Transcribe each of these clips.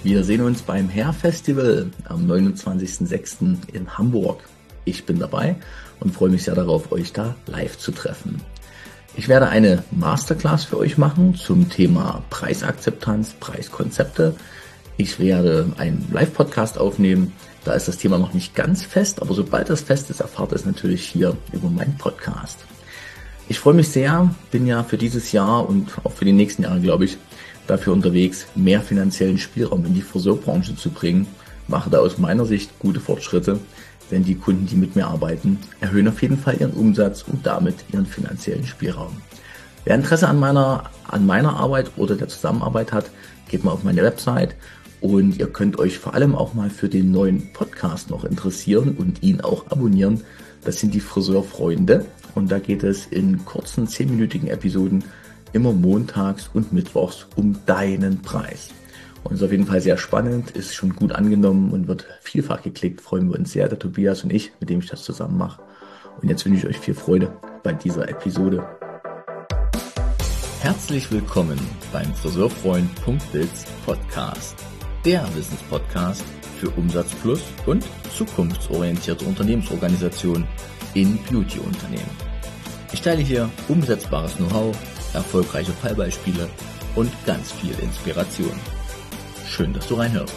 Wir sehen uns beim Hair Festival am 29.06. in Hamburg. Ich bin dabei und freue mich sehr darauf, euch da live zu treffen. Ich werde eine Masterclass für euch machen zum Thema Preisakzeptanz, Preiskonzepte. Ich werde einen Live-Podcast aufnehmen. Da ist das Thema noch nicht ganz fest, aber sobald das fest ist, erfahrt ihr es natürlich hier über meinen Podcast. Ich freue mich sehr, bin ja für dieses Jahr und auch für die nächsten Jahre, glaube ich, dafür unterwegs, mehr finanziellen Spielraum in die Friseurbranche zu bringen. Mache da aus meiner Sicht gute Fortschritte, denn die Kunden, die mit mir arbeiten, erhöhen auf jeden Fall ihren Umsatz und damit ihren finanziellen Spielraum. Wer Interesse an meiner Arbeit oder der Zusammenarbeit hat, geht mal auf meine Website und ihr könnt euch vor allem auch mal für den neuen Podcast noch interessieren und ihn auch abonnieren. Das sind die Friseurfreunde und da geht es in kurzen 10-minütigen Episoden immer montags und mittwochs um deinen Preis. Und ist auf jeden Fall sehr spannend, ist schon gut angenommen und wird vielfach geklickt. Freuen wir uns sehr, der Tobias und ich, mit dem ich das zusammen mache. Und jetzt wünsche ich euch viel Freude bei dieser Episode. Herzlich willkommen beim Friseurfreund.biz Podcast. Der Wissenspodcast für Umsatzplus und zukunftsorientierte Unternehmensorganisation in Beauty-Unternehmen. Ich teile hier umsetzbares Know-how, erfolgreiche Fallbeispiele und ganz viel Inspiration. Schön, dass du reinhörst.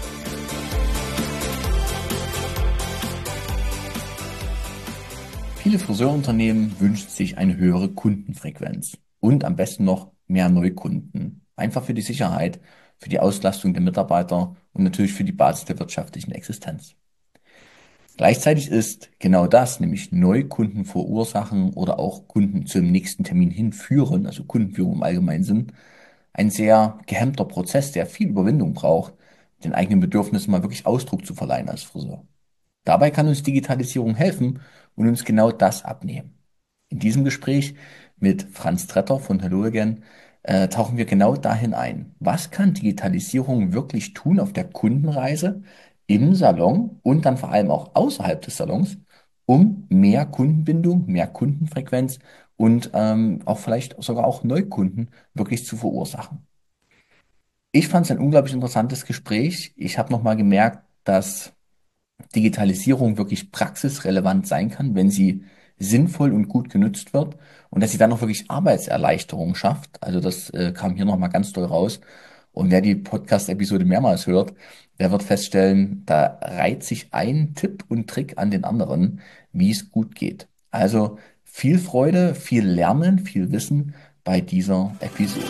Viele Friseurunternehmen wünschen sich eine höhere Kundenfrequenz und am besten noch mehr Neukunden. Einfach für die Sicherheit, für die Auslastung der Mitarbeiter und natürlich für die Basis der wirtschaftlichen Existenz. Gleichzeitig ist genau das, nämlich Neukunden verursachen oder auch Kunden zum nächsten Termin hinführen, also Kundenführung im allgemeinen Sinn, ein sehr gehemmter Prozess, der viel Überwindung braucht, den eigenen Bedürfnissen mal wirklich Ausdruck zu verleihen als Friseur. Dabei kann uns Digitalisierung helfen und uns genau das abnehmen. In diesem Gespräch mit Franz Tretter von Hello Again tauchen wir genau dahin ein. Was kann Digitalisierung wirklich tun auf der Kundenreise, im Salon und dann vor allem auch außerhalb des Salons, um mehr Kundenbindung, mehr Kundenfrequenz und auch vielleicht sogar auch Neukunden wirklich zu verursachen. Ich fand es ein unglaublich interessantes Gespräch. Ich habe nochmal gemerkt, dass Digitalisierung wirklich praxisrelevant sein kann, wenn sie sinnvoll und gut genutzt wird und dass sie dann auch wirklich Arbeitserleichterung schafft. Also das kam hier nochmal ganz doll raus. Und wer die Podcast-Episode mehrmals hört, der wird feststellen, da reiht sich ein Tipp und Trick an den anderen, wie es gut geht. Also viel Freude, viel Lernen, viel Wissen bei dieser Episode.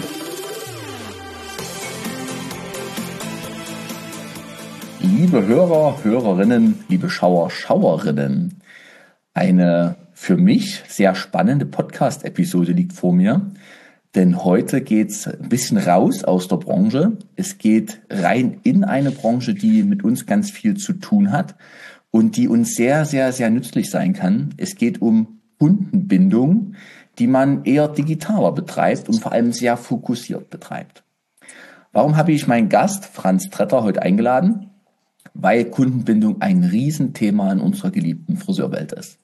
Liebe Hörer, Hörerinnen, liebe Schauer, Schauerinnen, eine für mich sehr spannende Podcast-Episode liegt vor mir, denn heute geht's ein bisschen raus aus der Branche. Es geht rein in eine Branche, die mit uns ganz viel zu tun hat und die uns sehr, sehr, sehr nützlich sein kann. Es geht um Kundenbindung, die man eher digitaler betreibt und vor allem sehr fokussiert betreibt. Warum habe ich meinen Gast Franz Tretter heute eingeladen? Weil Kundenbindung ein Riesenthema in unserer geliebten Friseurwelt ist.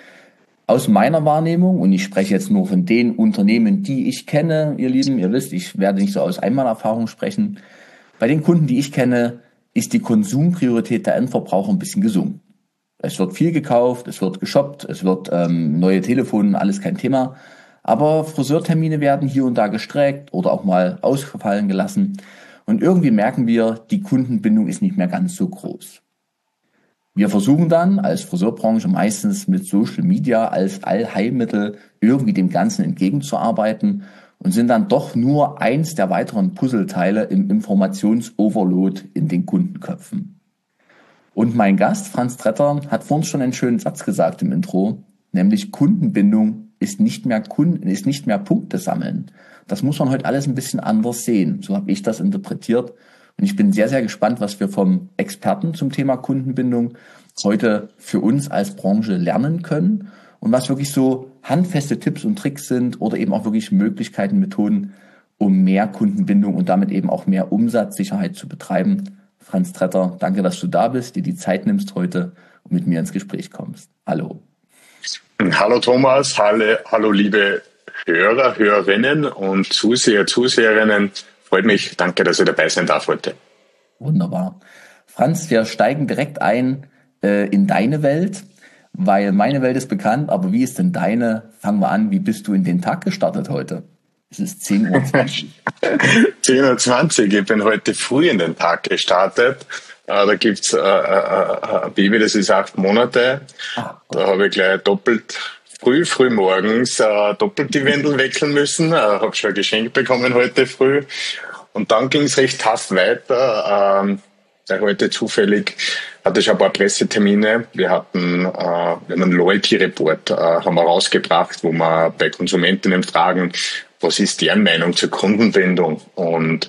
Aus meiner Wahrnehmung, und ich spreche jetzt nur von den Unternehmen, die ich kenne, ihr Lieben, ihr wisst, ich werde nicht so aus Einmalerfahrung sprechen. Bei den Kunden, die ich kenne, ist die Konsumpriorität der Endverbraucher ein bisschen gesunken. Es wird viel gekauft, es wird geshoppt, es wird neue Telefone, alles kein Thema. Aber Friseurtermine werden hier und da gestreckt oder auch mal ausfallen gelassen. Und irgendwie merken wir, die Kundenbindung ist nicht mehr ganz so groß. Wir versuchen dann als Friseurbranche meistens mit Social Media als Allheilmittel irgendwie dem Ganzen entgegenzuarbeiten und sind dann doch nur eins der weiteren Puzzleteile im Informationsoverload in den Kundenköpfen. Und mein Gast, Franz Tretter, hat vorhin schon einen schönen Satz gesagt im Intro, nämlich Kundenbindung ist nicht mehr Punkte sammeln. Das muss man heute alles ein bisschen anders sehen. So habe ich das interpretiert. Und ich bin sehr, sehr gespannt, was wir vom Experten zum Thema Kundenbindung heute für uns als Branche lernen können und was wirklich so handfeste Tipps und Tricks sind oder eben auch wirklich Möglichkeiten, Methoden, um mehr Kundenbindung und damit eben auch mehr Umsatzsicherheit zu betreiben. Franz Tretter, danke, dass du da bist, dir die Zeit nimmst heute und mit mir ins Gespräch kommst. Hallo. Hallo Thomas, hallo liebe Hörer, Hörerinnen und Zuseher, Zuseherinnen. Freut mich, danke, dass ich dabei sein darf heute. Wunderbar. Franz, wir steigen direkt ein in deine Welt, weil meine Welt ist bekannt, aber wie ist denn deine? Fangen wir an, wie bist du in den Tag gestartet heute? Es ist 10:20 Uhr. 10:20 Uhr, ich bin heute früh in den Tag gestartet. Da gibt's ein Baby, das ist 8 Monate. Da habe ich gleich doppelt früh morgens doppelt die Windel wechseln müssen. Habe schon ein Geschenk bekommen heute früh. Und dann ging es recht tough weiter. Heute zufällig hatte ich ein paar Pressetermine. Wir haben einen Loyalty Report haben wir rausgebracht, wo wir bei Konsumentinnen fragen, was ist deren Meinung zur Kundenbindung? Und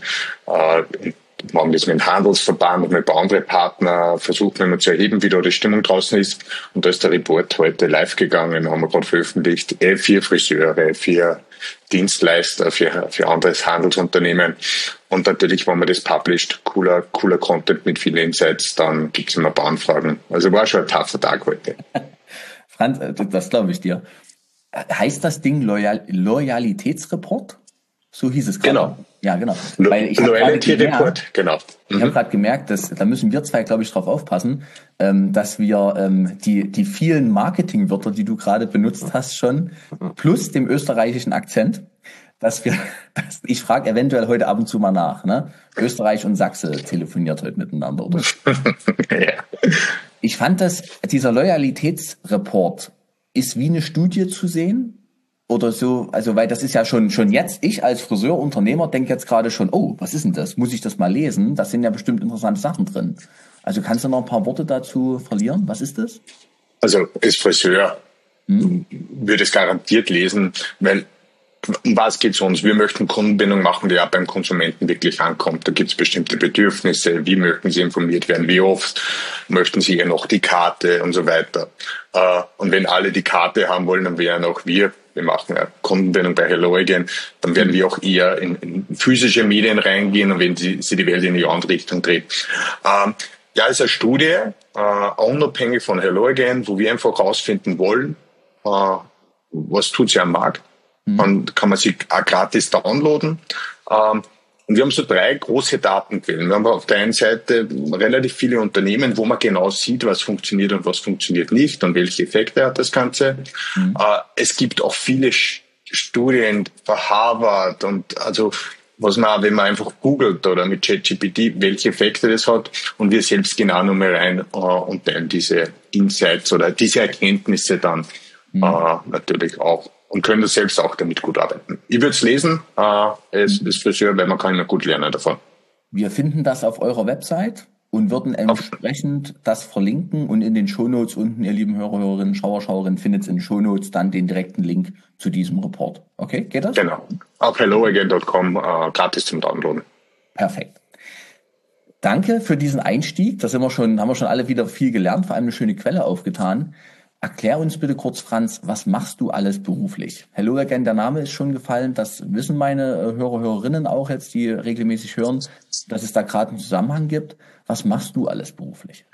wir haben das mit dem Handelsverband und mit ein paar anderen Partnern versucht, wenn wir zu erheben, wie da die Stimmung draußen ist. Und da ist der Report heute live gegangen, haben wir gerade veröffentlicht. 4 Friseure, 4 Dienstleister, für anderes Handelsunternehmen. Und natürlich, wenn man das published, cooler Content mit vielen Insights, dann gibt's immer ein paar Anfragen. Also war schon ein tougher Tag heute. Franz, das glaube ich dir. Heißt das Ding Loyalitätsreport? So hieß es gerade. Genau. Ja, genau. Weil ich Loyalty Report, genau. Ich habe gerade gemerkt, da müssen wir zwei, glaube ich, drauf aufpassen, dass wir die vielen Marketingwörter, die du gerade benutzt hast schon, plus dem österreichischen Akzent, ich frage eventuell heute ab und zu mal nach, ne? Österreich und Sachse telefoniert heute miteinander, oder? Ja. Ich fand dieser Loyalitätsreport ist wie eine Studie zu sehen. Oder so, also weil das ist ja schon jetzt, ich als Friseurunternehmer denke jetzt gerade schon, oh, was ist denn das? Muss ich das mal lesen? Da sind ja bestimmt interessante Sachen drin. Also kannst du noch ein paar Worte dazu verlieren? Was ist das? Also als Friseur würde es garantiert lesen, weil um was geht's uns? Wir möchten Kundenbindung machen, die auch beim Konsumenten wirklich ankommt. Da gibt's bestimmte Bedürfnisse. Wie möchten Sie informiert werden? Wie oft möchten Sie ja noch die Karte und so weiter? Und wenn alle die Karte haben wollen, dann wären auch wir machen ja Kundenbindung bei HelloAgain, dann werden wir auch eher in physische Medien reingehen und wenn sie die Welt in die andere Richtung dreht. Ja, es ist eine Studie, unabhängig von HelloAgain, wo wir einfach herausfinden wollen, was tut sie am Markt. Und kann man sich auch gratis downloaden. Und wir haben so 3 große Datenquellen. Wir haben auf der einen Seite relativ viele Unternehmen, wo man genau sieht, was funktioniert und was funktioniert nicht und welche Effekte hat das Ganze. Es gibt auch viele Studien von Harvard und also was man, wenn man einfach googelt oder mit ChatGPT, welche Effekte das hat. Und wir selbst gehen auch nochmal rein und teilen diese Insights oder diese Erkenntnisse dann natürlich auch. Und können das selbst auch damit gut arbeiten. Ich würde es lesen, es ist Friseur, weil man kann immer gut lernen davon. Wir finden das auf eurer Website und würden entsprechend das verlinken und in den Shownotes unten, ihr lieben Hörerinnen, Schauerinnen, findet in den Shownotes dann den direkten Link zu diesem Report. Okay, geht das? Genau. Auf helloagain.com gratis zum Downloaden. Perfekt. Danke für diesen Einstieg. Haben wir schon alle wieder viel gelernt, vor allem eine schöne Quelle aufgetan. Erklär uns bitte kurz, Franz, was machst du alles beruflich? HelloAgain, der Name ist schon gefallen, das wissen meine Hörerinnen auch jetzt, die regelmäßig hören, dass es da gerade einen Zusammenhang gibt. Was machst du alles beruflich?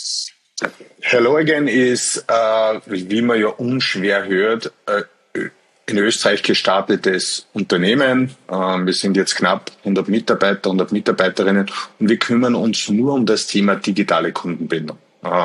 HelloAgain ist, wie man ja unschwer hört, in Österreich gestartetes Unternehmen. Wir sind jetzt knapp 100 Mitarbeiter, 100 Mitarbeiterinnen und wir kümmern uns nur um das Thema digitale Kundenbindung.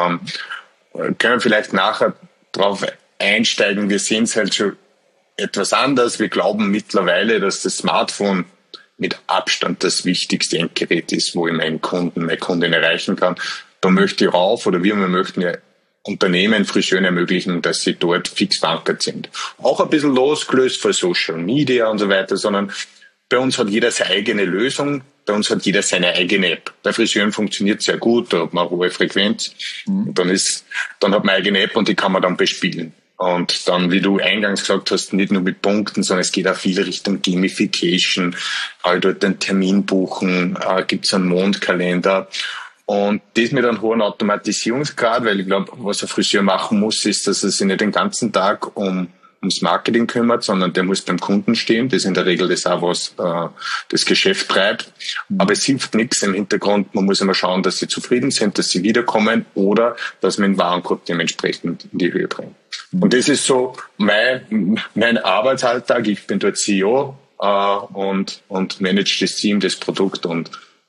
Können wir vielleicht nachher drauf einsteigen. Wir sehen es halt schon etwas anders. Wir glauben mittlerweile, dass das Smartphone mit Abstand das wichtigste Endgerät ist, wo ich meinen Kunden, meine Kundin erreichen kann. Da möchte ich rauf oder wir möchten ja Unternehmen, Friseuren ermöglichen, dass sie dort fix verankert sind. Auch ein bisschen losgelöst von Social Media und so weiter, sondern bei uns hat jeder seine eigene Lösung. Bei uns hat jeder seine eigene App. Bei Friseuren funktioniert sehr gut, da hat man eine hohe Frequenz. Und dann hat man eine eigene App und die kann man dann bespielen. Und dann, wie du eingangs gesagt hast, nicht nur mit Punkten, sondern es geht auch viel Richtung Gamification. Dort einen Termin buchen, gibt's einen Mondkalender. Und das mit einem hohen Automatisierungsgrad, weil ich glaube, was ein Friseur machen muss, ist, dass er sich nicht den ganzen Tag ums Marketing kümmert, sondern der muss beim Kunden stehen. Das ist in der Regel das auch, was das Geschäft treibt. Aber es hilft nichts im Hintergrund. Man muss immer schauen, dass sie zufrieden sind, dass sie wiederkommen oder dass man den Warenkorb dementsprechend in die Höhe bringt. Und das ist so mein Arbeitsalltag. Ich bin dort CEO und manage das Team, das Produkt und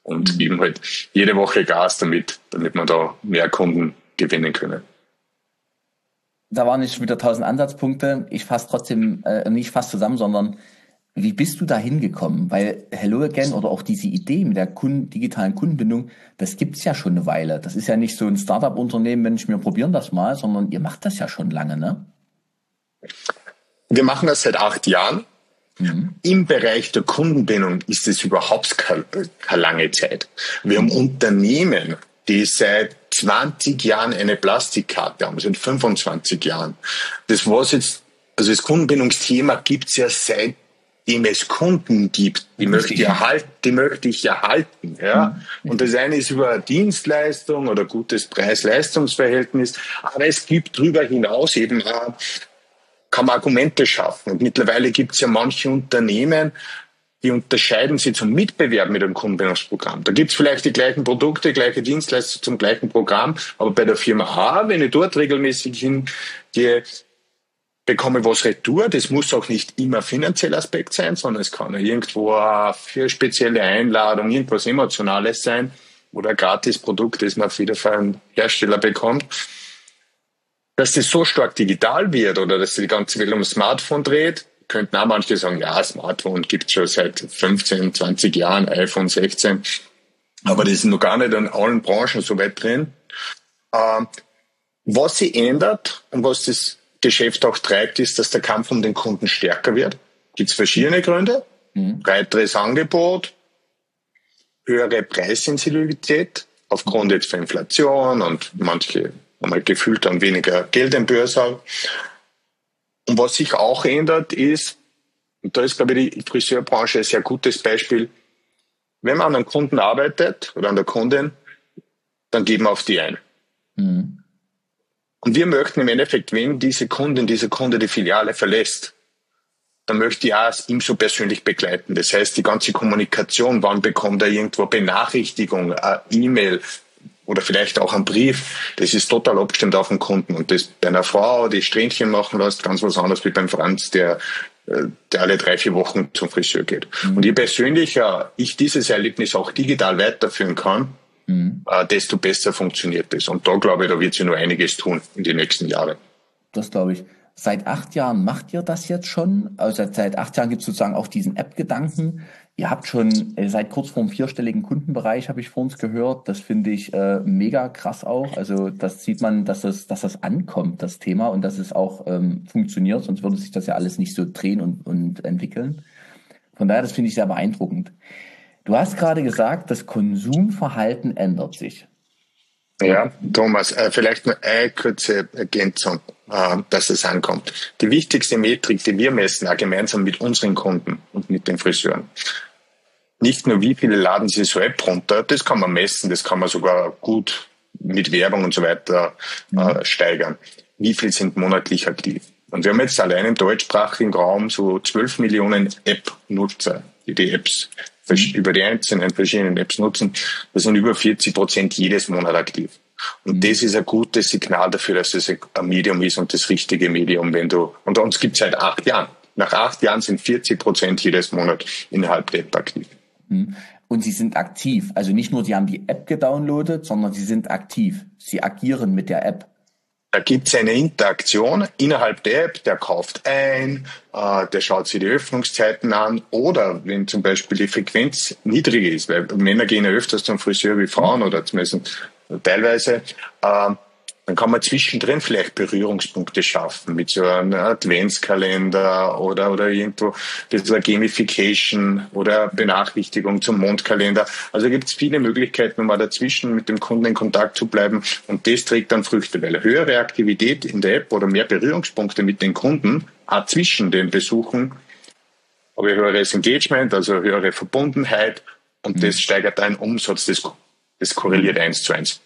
und geben halt jede Woche Gas damit wir da mehr Kunden gewinnen können. Da waren jetzt wieder 1000 Ansatzpunkte. Ich fasse trotzdem nicht fast zusammen, sondern wie bist du da hingekommen? Weil Hello Again oder auch diese Idee mit der digitalen Kundenbindung, das gibt's ja schon eine Weile. Das ist ja nicht so ein Startup-Unternehmen, Mensch, wir probieren das mal, sondern ihr macht das ja schon lange, ne? Wir machen das seit 8 Jahren. Im Bereich der Kundenbindung ist es überhaupt keine lange Zeit. Wir haben Unternehmen, die seit 20 Jahren eine Plastikkarte haben, also in 25 Jahren. Das Kundenbindungsthema gibt's ja seitdem es Kunden gibt. Die möchte ich erhalten, ja. Und das eine ist über Dienstleistung oder gutes Preis-Leistungs-Verhältnis. Aber es gibt darüber hinaus eben kann man Argumente schaffen. Und mittlerweile gibt's ja manche Unternehmen, die unterscheiden sich zum Mitbewerb mit einem Kundenbindungsprogramm. Da gibt's vielleicht die gleichen Produkte, gleiche Dienstleistungen zum gleichen Programm, aber bei der Firma A, wenn ich dort regelmäßig hingehe, bekomme ich was retour. Das muss auch nicht immer finanzieller Aspekt sein, sondern es kann irgendwo für eine spezielle Einladung irgendwas Emotionales sein oder ein Gratisprodukt, das man wieder für einen Hersteller bekommt. Dass das so stark digital wird oder dass sich die ganze Welt um das Smartphone dreht, könnten auch manche sagen, ja, Smartphone gibt's schon seit 15, 20 Jahren, iPhone 16. Aber das ist noch gar nicht in allen Branchen so weit drin. Was sich ändert und was das Geschäft auch treibt, ist, dass der Kampf um den Kunden stärker wird. Gibt's verschiedene Gründe. Breiteres Angebot, höhere Preissensitivität aufgrund jetzt von Inflation und manche haben halt gefühlt dann weniger Geld im Börse. Und was sich auch ändert ist, und da ist, glaube ich, die Friseurbranche ein sehr gutes Beispiel, wenn man an einem Kunden arbeitet oder an der Kundin, dann geben wir auf die ein. Und wir möchten im Endeffekt, wenn dieser Kunde die Filiale verlässt, dann möchte ich auch ihm so persönlich begleiten. Das heißt, die ganze Kommunikation, wann bekommt er irgendwo Benachrichtigung, eine E-Mail, oder vielleicht auch ein Brief, das ist total abgestimmt auf den Kunden. Und das bei einer Frau, die Strähnchen machen lässt, ganz was anderes wie beim Franz, der alle 3-4 Wochen zum Friseur geht. Und je persönlicher ich dieses Erlebnis auch digital weiterführen kann, desto besser funktioniert es. Und da glaube ich, da wird sich nur einiges tun in den nächsten Jahren. Das glaube ich. Seit 8 Jahren macht ihr das jetzt schon? Also seit 8 Jahren gibt es sozusagen auch diesen App-Gedanken. Ihr habt schon seit kurz vor dem 4-stelligen Kundenbereich, habe ich vor uns gehört. Das finde ich mega krass auch. Also das sieht man, dass das ankommt, das Thema, und dass es auch funktioniert. Sonst würde sich das ja alles nicht so drehen und entwickeln. Von daher, das finde ich sehr beeindruckend. Du hast gerade gesagt, das Konsumverhalten ändert sich. Ja, Thomas, vielleicht nur eine kurze Ergänzung, dass es ankommt. Die wichtigste Metrik, die wir messen, auch gemeinsam mit unseren Kunden und mit den Friseuren, nicht nur wie viele laden sie so App runter, das kann man messen, das kann man sogar gut mit Werbung und so weiter steigern. Wie viel sind monatlich aktiv? Und wir haben jetzt allein im deutschsprachigen Raum so 12 Millionen App-Nutzer, die Apps über die einzelnen verschiedenen Apps nutzen. Das sind über 40% jedes Monat aktiv. Und das ist ein gutes Signal dafür, dass es ein Medium ist und das richtige Medium, und uns gibt es seit 8 Jahren. Nach 8 Jahren sind 40% jedes Monat innerhalb der App aktiv. Und sie sind aktiv. Also nicht nur, sie haben die App gedownloadet, sondern sie sind aktiv. Sie agieren mit der App. Da gibt es eine Interaktion innerhalb der App, der kauft ein, der schaut sich die Öffnungszeiten an, oder wenn zum Beispiel die Frequenz niedrig ist, weil Männer gehen ja öfters zum Friseur wie Frauen oder zumindest teilweise, dann kann man zwischendrin vielleicht Berührungspunkte schaffen mit so einem Adventskalender oder irgendwo ein bisschen Gamification oder Benachrichtigung zum Mondkalender. Also gibt es viele Möglichkeiten, um dazwischen mit dem Kunden in Kontakt zu bleiben, und das trägt dann Früchte, weil höhere Aktivität in der App oder mehr Berührungspunkte mit den Kunden, auch zwischen den Besuchen, aber höheres Engagement, also höhere Verbundenheit, und das steigert einen Umsatz, das korreliert 1:1.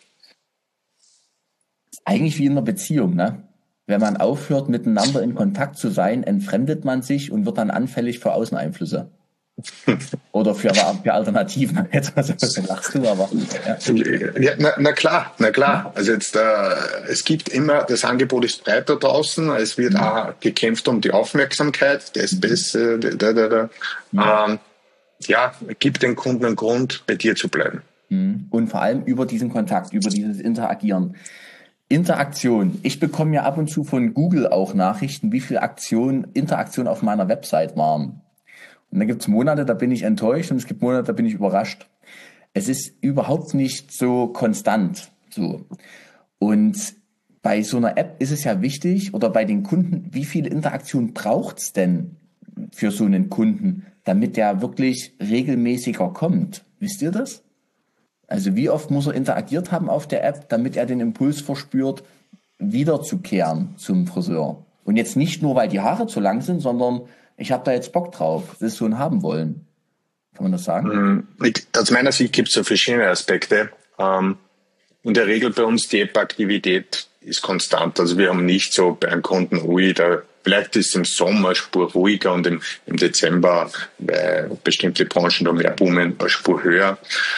Eigentlich wie in einer Beziehung, ne? Wenn man aufhört, miteinander in Kontakt zu sein, entfremdet man sich und wird dann anfällig für Außeneinflüsse. Oder für Alternativen. Jetzt lachst du, aber. Ja, na klar. Also jetzt, es gibt immer, das Angebot ist breiter draußen, es wird auch gekämpft um die Aufmerksamkeit, der ist besser, gibt den Kunden einen Grund, bei dir zu bleiben. Und vor allem über diesen Kontakt, über dieses Interagieren. Interaktion. Ich bekomme ja ab und zu von Google auch Nachrichten, wie viel Interaktion auf meiner Website waren. Und da gibt es Monate, da bin ich enttäuscht, und es gibt Monate, da bin ich überrascht. Es ist überhaupt nicht so konstant. So. Und bei so einer App ist es ja wichtig, oder bei den Kunden, wie viel Interaktion braucht's denn für so einen Kunden, damit der wirklich regelmäßiger kommt? Wisst ihr das? Also wie oft muss er interagiert haben auf der App, damit er den Impuls verspürt, wiederzukehren zum Friseur? Und jetzt nicht nur, weil die Haare zu lang sind, sondern ich habe da jetzt Bock drauf, das so haben wollen. Kann man das sagen? Aus meiner Sicht gibt es so verschiedene Aspekte. In der Regel bei uns die App-Aktivität ist konstant. Also wir haben nicht so bei einem Kunden vielleicht ist im Sommer Spur ruhiger und im Dezember, weil bestimmte Branchen da mehr boomen, eine Spur höher.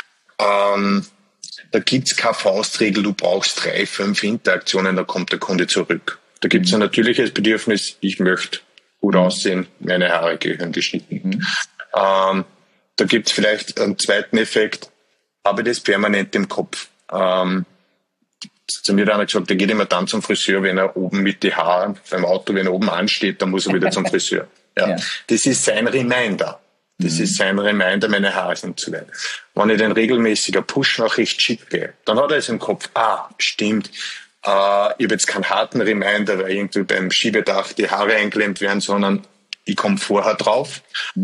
Da gibt's keine Faustregel, du brauchst 3, 5 Interaktionen, da kommt der Kunde zurück. Da gibt's ein natürliches Bedürfnis, ich möchte gut aussehen, meine Haare gehören geschnitten. Da gibt's vielleicht einen zweiten Effekt, habe ich das permanent im Kopf. Zu mir hat einer gesagt, der geht immer dann zum Friseur, wenn er oben mit die Haare beim Auto, wenn er oben ansteht, dann muss er wieder zum Friseur. Ja. Das ist sein Reminder. Das ist sein Reminder, meine Haare sind zu lang. Wenn ich den regelmäßiger Push-Nachricht schicke, dann hat er es im Kopf, stimmt, ich habe jetzt keinen harten Reminder, weil irgendwie beim Schiebedach die Haare eingeklemmt werden, sondern ich komme vorher drauf.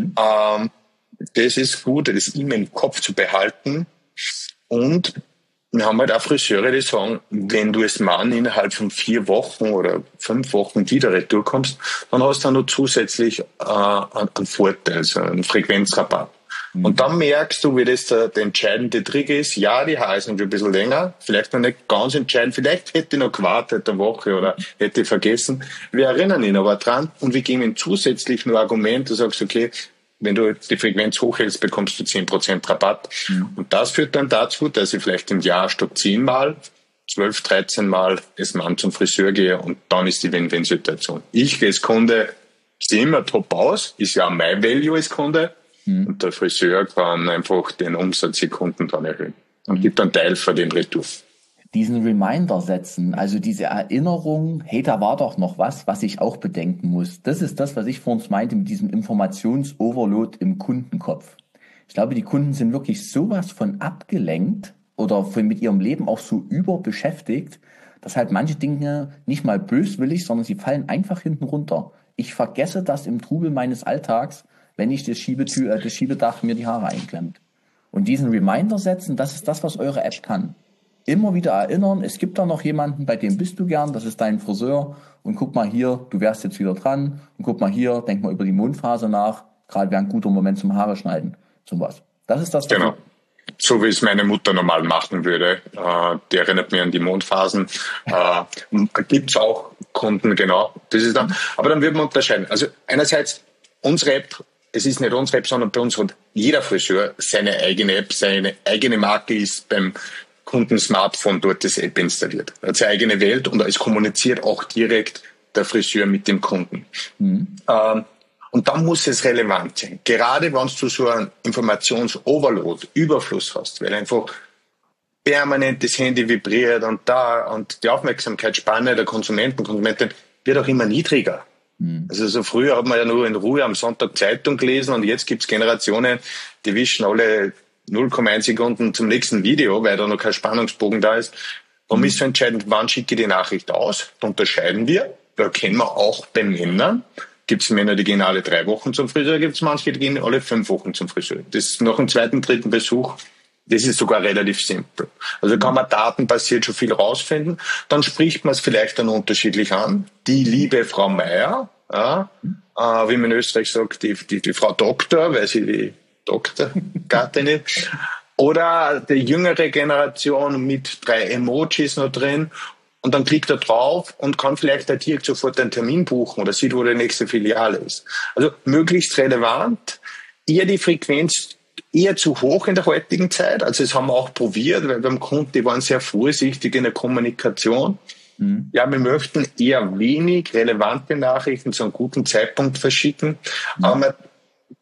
Das ist gut, das immer im Kopf zu behalten. Und wir haben halt auch Friseure, die sagen, wenn du als Mann innerhalb von 4 Wochen oder 5 Wochen wieder retour kommst, dann hast du noch zusätzlich einen Vorteil, also einen Frequenzrabatt. Und dann merkst du, wie das der entscheidende Trick ist. Ja, die Haare sind schon ein bisschen länger, vielleicht noch nicht ganz entscheidend, vielleicht hätte ich noch gewartet eine Woche oder hätte ich vergessen. Wir erinnern ihn aber dran und wir geben ihm zusätzlich nur Argument, du sagst, okay, wenn du die Frequenz hochhältst, bekommst du 10% Rabatt. Und das führt dann dazu, dass ich vielleicht im Jahr statt 10 Mal, 12, 13 Mal als Mann zum Friseur gehe und dann ist die Win-Win-Situation. Ich als Kunde sehe immer top aus, ist ja mein Value als Kunde und der Friseur kann einfach den Umsatz die Kunden dann erhöhen und gibt einen Teil für den Retour. Diesen Reminder setzen, also diese Erinnerung, hey, da war doch noch was ich auch bedenken muss. Das ist das, was ich vorhin meinte mit diesem Informationsoverload im Kundenkopf. Ich glaube, die Kunden sind wirklich sowas von abgelenkt oder mit ihrem Leben auch so überbeschäftigt, dass halt manche Dinge nicht mal böswillig, sondern sie fallen einfach hinten runter. Ich vergesse das im Trubel meines Alltags, wenn ich das Schiebedach mir die Haare einklemmt. Und diesen Reminder setzen, das ist das, was eure App kann. Immer wieder erinnern, es gibt da noch jemanden, bei dem bist du gern, das ist dein Friseur und guck mal hier, du wärst jetzt wieder dran und guck mal hier, denk mal über die Mondphase nach, gerade wäre ein guter Moment zum Haare schneiden, zum was. Das ist das, was genau. So wie es meine Mutter normal machen würde. Die erinnert mich an die Mondphasen. Gibt's auch Kunden, genau. Das ist dann, aber dann würde man unterscheiden. Also einerseits unsere App, es ist nicht unsere App, sondern bei uns hat jeder Friseur seine eigene App, seine eigene Marke ist beim Kunden-Smartphone dort das App installiert. Er hat seine eigene Welt und es kommuniziert auch direkt der Friseur mit dem Kunden. Und dann muss es relevant sein. Gerade wenn du so einen Informations-Overload, Überfluss hast, weil einfach permanent das Handy vibriert und die Aufmerksamkeitsspanne der Konsumentin wird auch immer niedriger. Also so früher hat man ja nur in Ruhe am Sonntag Zeitung gelesen und jetzt gibt's Generationen, die wischen alle 0,1 Sekunden zum nächsten Video, weil da noch kein Spannungsbogen da ist. Warum ist so entscheidend, wann schicke ich die Nachricht aus? Da unterscheiden wir. Da kennen wir auch bei Männern. Gibt es Männer, die gehen alle 3 Wochen zum Friseur, gibt es manche, die gehen alle 5 Wochen zum Friseur. Das nach dem 2., 3. Besuch, das ist sogar relativ simpel. Also kann man datenbasiert schon viel rausfinden. Dann spricht man es vielleicht dann unterschiedlich an. Die liebe Frau Meier, wie man in Österreich sagt, die Frau Doktor, weil sie die Doktorgattin ist. Oder die jüngere Generation mit 3 Emojis noch drin. Und dann klickt er drauf und kann vielleicht direkt sofort einen Termin buchen oder sieht, wo die nächste Filiale ist. Also möglichst relevant, eher die Frequenz eher zu hoch in der heutigen Zeit. Also das haben wir auch probiert, weil beim Kunden, die waren sehr vorsichtig in der Kommunikation. Ja, wir möchten eher wenig relevante Nachrichten zu einem guten Zeitpunkt verschicken. Aber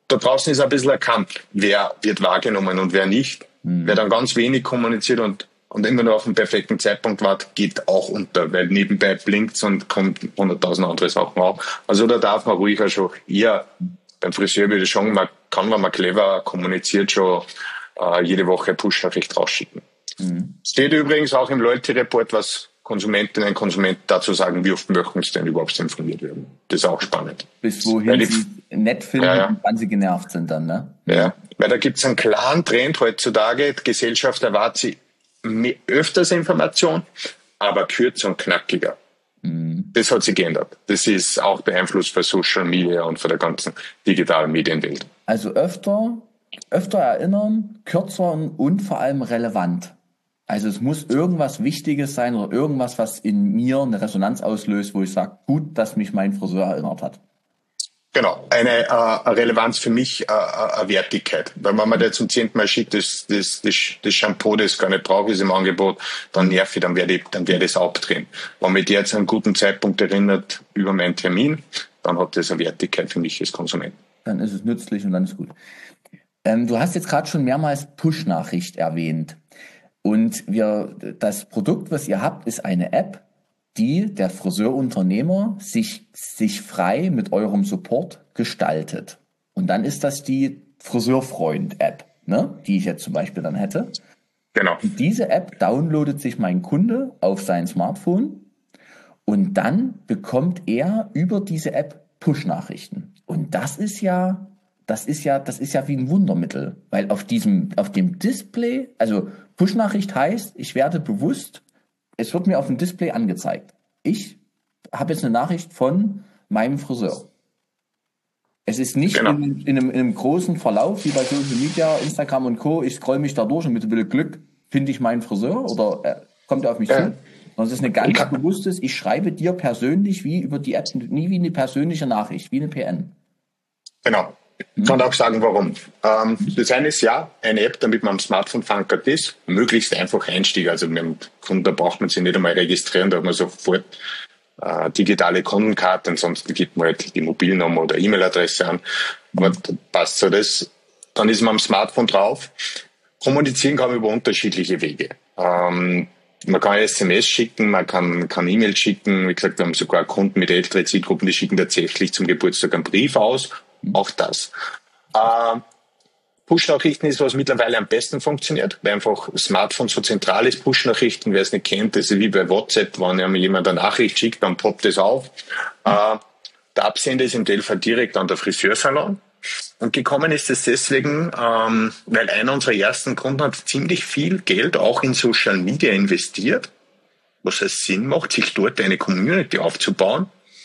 da draußen ist ein bisschen ein Kampf. Wer wird wahrgenommen und wer nicht? Wer dann ganz wenig kommuniziert und immer nur auf den perfekten Zeitpunkt wartet, geht auch unter, weil nebenbei blinkt's und kommt 100.000 andere Sachen auf. Also da darf man ruhig auch schon eher, beim Friseur würde ich sagen, man kann, wenn man clever kommuniziert, schon jede Woche Push-Nachricht rausschicken. Steht übrigens auch im Loyalty-Report, was Konsumentinnen und Konsumenten dazu sagen, wie oft möchten sie denn überhaupt informiert werden. Das ist auch spannend. Bis wohin sie nett finden und wann sie genervt sind dann, ne? Ja, weil da gibt's einen klaren Trend heutzutage. Die Gesellschaft erwartet sie öfters Information, aber kürzer und knackiger. Das hat sich geändert. Das ist auch beeinflusst von Social Media und von der ganzen digitalen Medienwelt. Also öfter erinnern, kürzer und vor allem relevant. Also es muss irgendwas Wichtiges sein oder irgendwas, was in mir eine Resonanz auslöst, wo ich sage, gut, dass mich mein Friseur erinnert hat. Genau, eine Relevanz für mich, eine Wertigkeit. Weil wenn man da zum 10. Mal schickt, das Shampoo, das gar nicht brauche, ist im Angebot, dann nerv ich, dann werde ich das abdrehen. Wenn mich der zu einem guten Zeitpunkt erinnert über meinen Termin, dann hat das eine Wertigkeit für mich als Konsument. Dann ist es nützlich und dann ist gut. Du hast jetzt gerade schon mehrmals Push-Nachricht erwähnt. Und das Produkt, was ihr habt, ist eine App, die der Friseurunternehmer sich frei mit eurem Support gestaltet. Und dann ist das die Friseurfreund-App, ne, die ich jetzt zum Beispiel dann hätte. Genau. Und diese App downloadet sich mein Kunde auf sein Smartphone und dann bekommt er über diese App Push-Nachrichten. Und das ist ja wie ein Wundermittel, weil auf dem Display, also Push-Nachricht heißt, es wird mir auf dem Display angezeigt. Ich habe jetzt eine Nachricht von meinem Friseur. Es ist nicht in einem großen Verlauf, wie bei Social Media, Instagram und Co. Ich scroll mich da durch und mit ein bisschen Glück finde ich meinen Friseur oder kommt er auf mich zu. Sondern es ist eine ganz bewusstes, ich schreibe dir persönlich wie über die App, nie wie eine persönliche Nachricht, wie eine PN. Genau. Ich kann auch sagen, warum. Das eine ist eine App, damit man am Smartphone verankert ist, möglichst einfach Einstieg. Also mit dem Kunden, da braucht man sich nicht einmal registrieren, da hat man sofort digitale Kundenkarte, ansonsten gibt man halt die Mobilnummer oder E-Mail-Adresse an. Aber passt so das. Dann ist man am Smartphone drauf. Kommunizieren kann man über unterschiedliche Wege. Man kann SMS schicken, man kann E-Mail schicken. Wie gesagt, wir haben sogar Kunden mit älteren Zielgruppen, die schicken tatsächlich zum Geburtstag einen Brief aus. Auch das. Push-Nachrichten ist, was mittlerweile am besten funktioniert, weil einfach Smartphone so zentral ist. Push-Nachrichten, wer es nicht kennt, das ist wie bei WhatsApp, wenn einem jemand eine Nachricht schickt, dann poppt es auf. Der Absender ist im Telefon direkt an der Friseursalon. Und gekommen ist es deswegen, weil einer unserer ersten Kunden hat ziemlich viel Geld auch in Social Media investiert, was es Sinn macht, sich dort eine Community aufzubauen.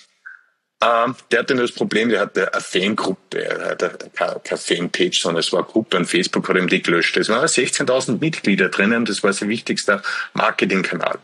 Der hatte nur das Problem, der hatte eine Fangruppe, er hatte keine Fanpage, sondern es war eine Gruppe und Facebook hat ihm die gelöscht. Es waren 16.000 Mitglieder drinnen, das war sein wichtigster Marketingkanal.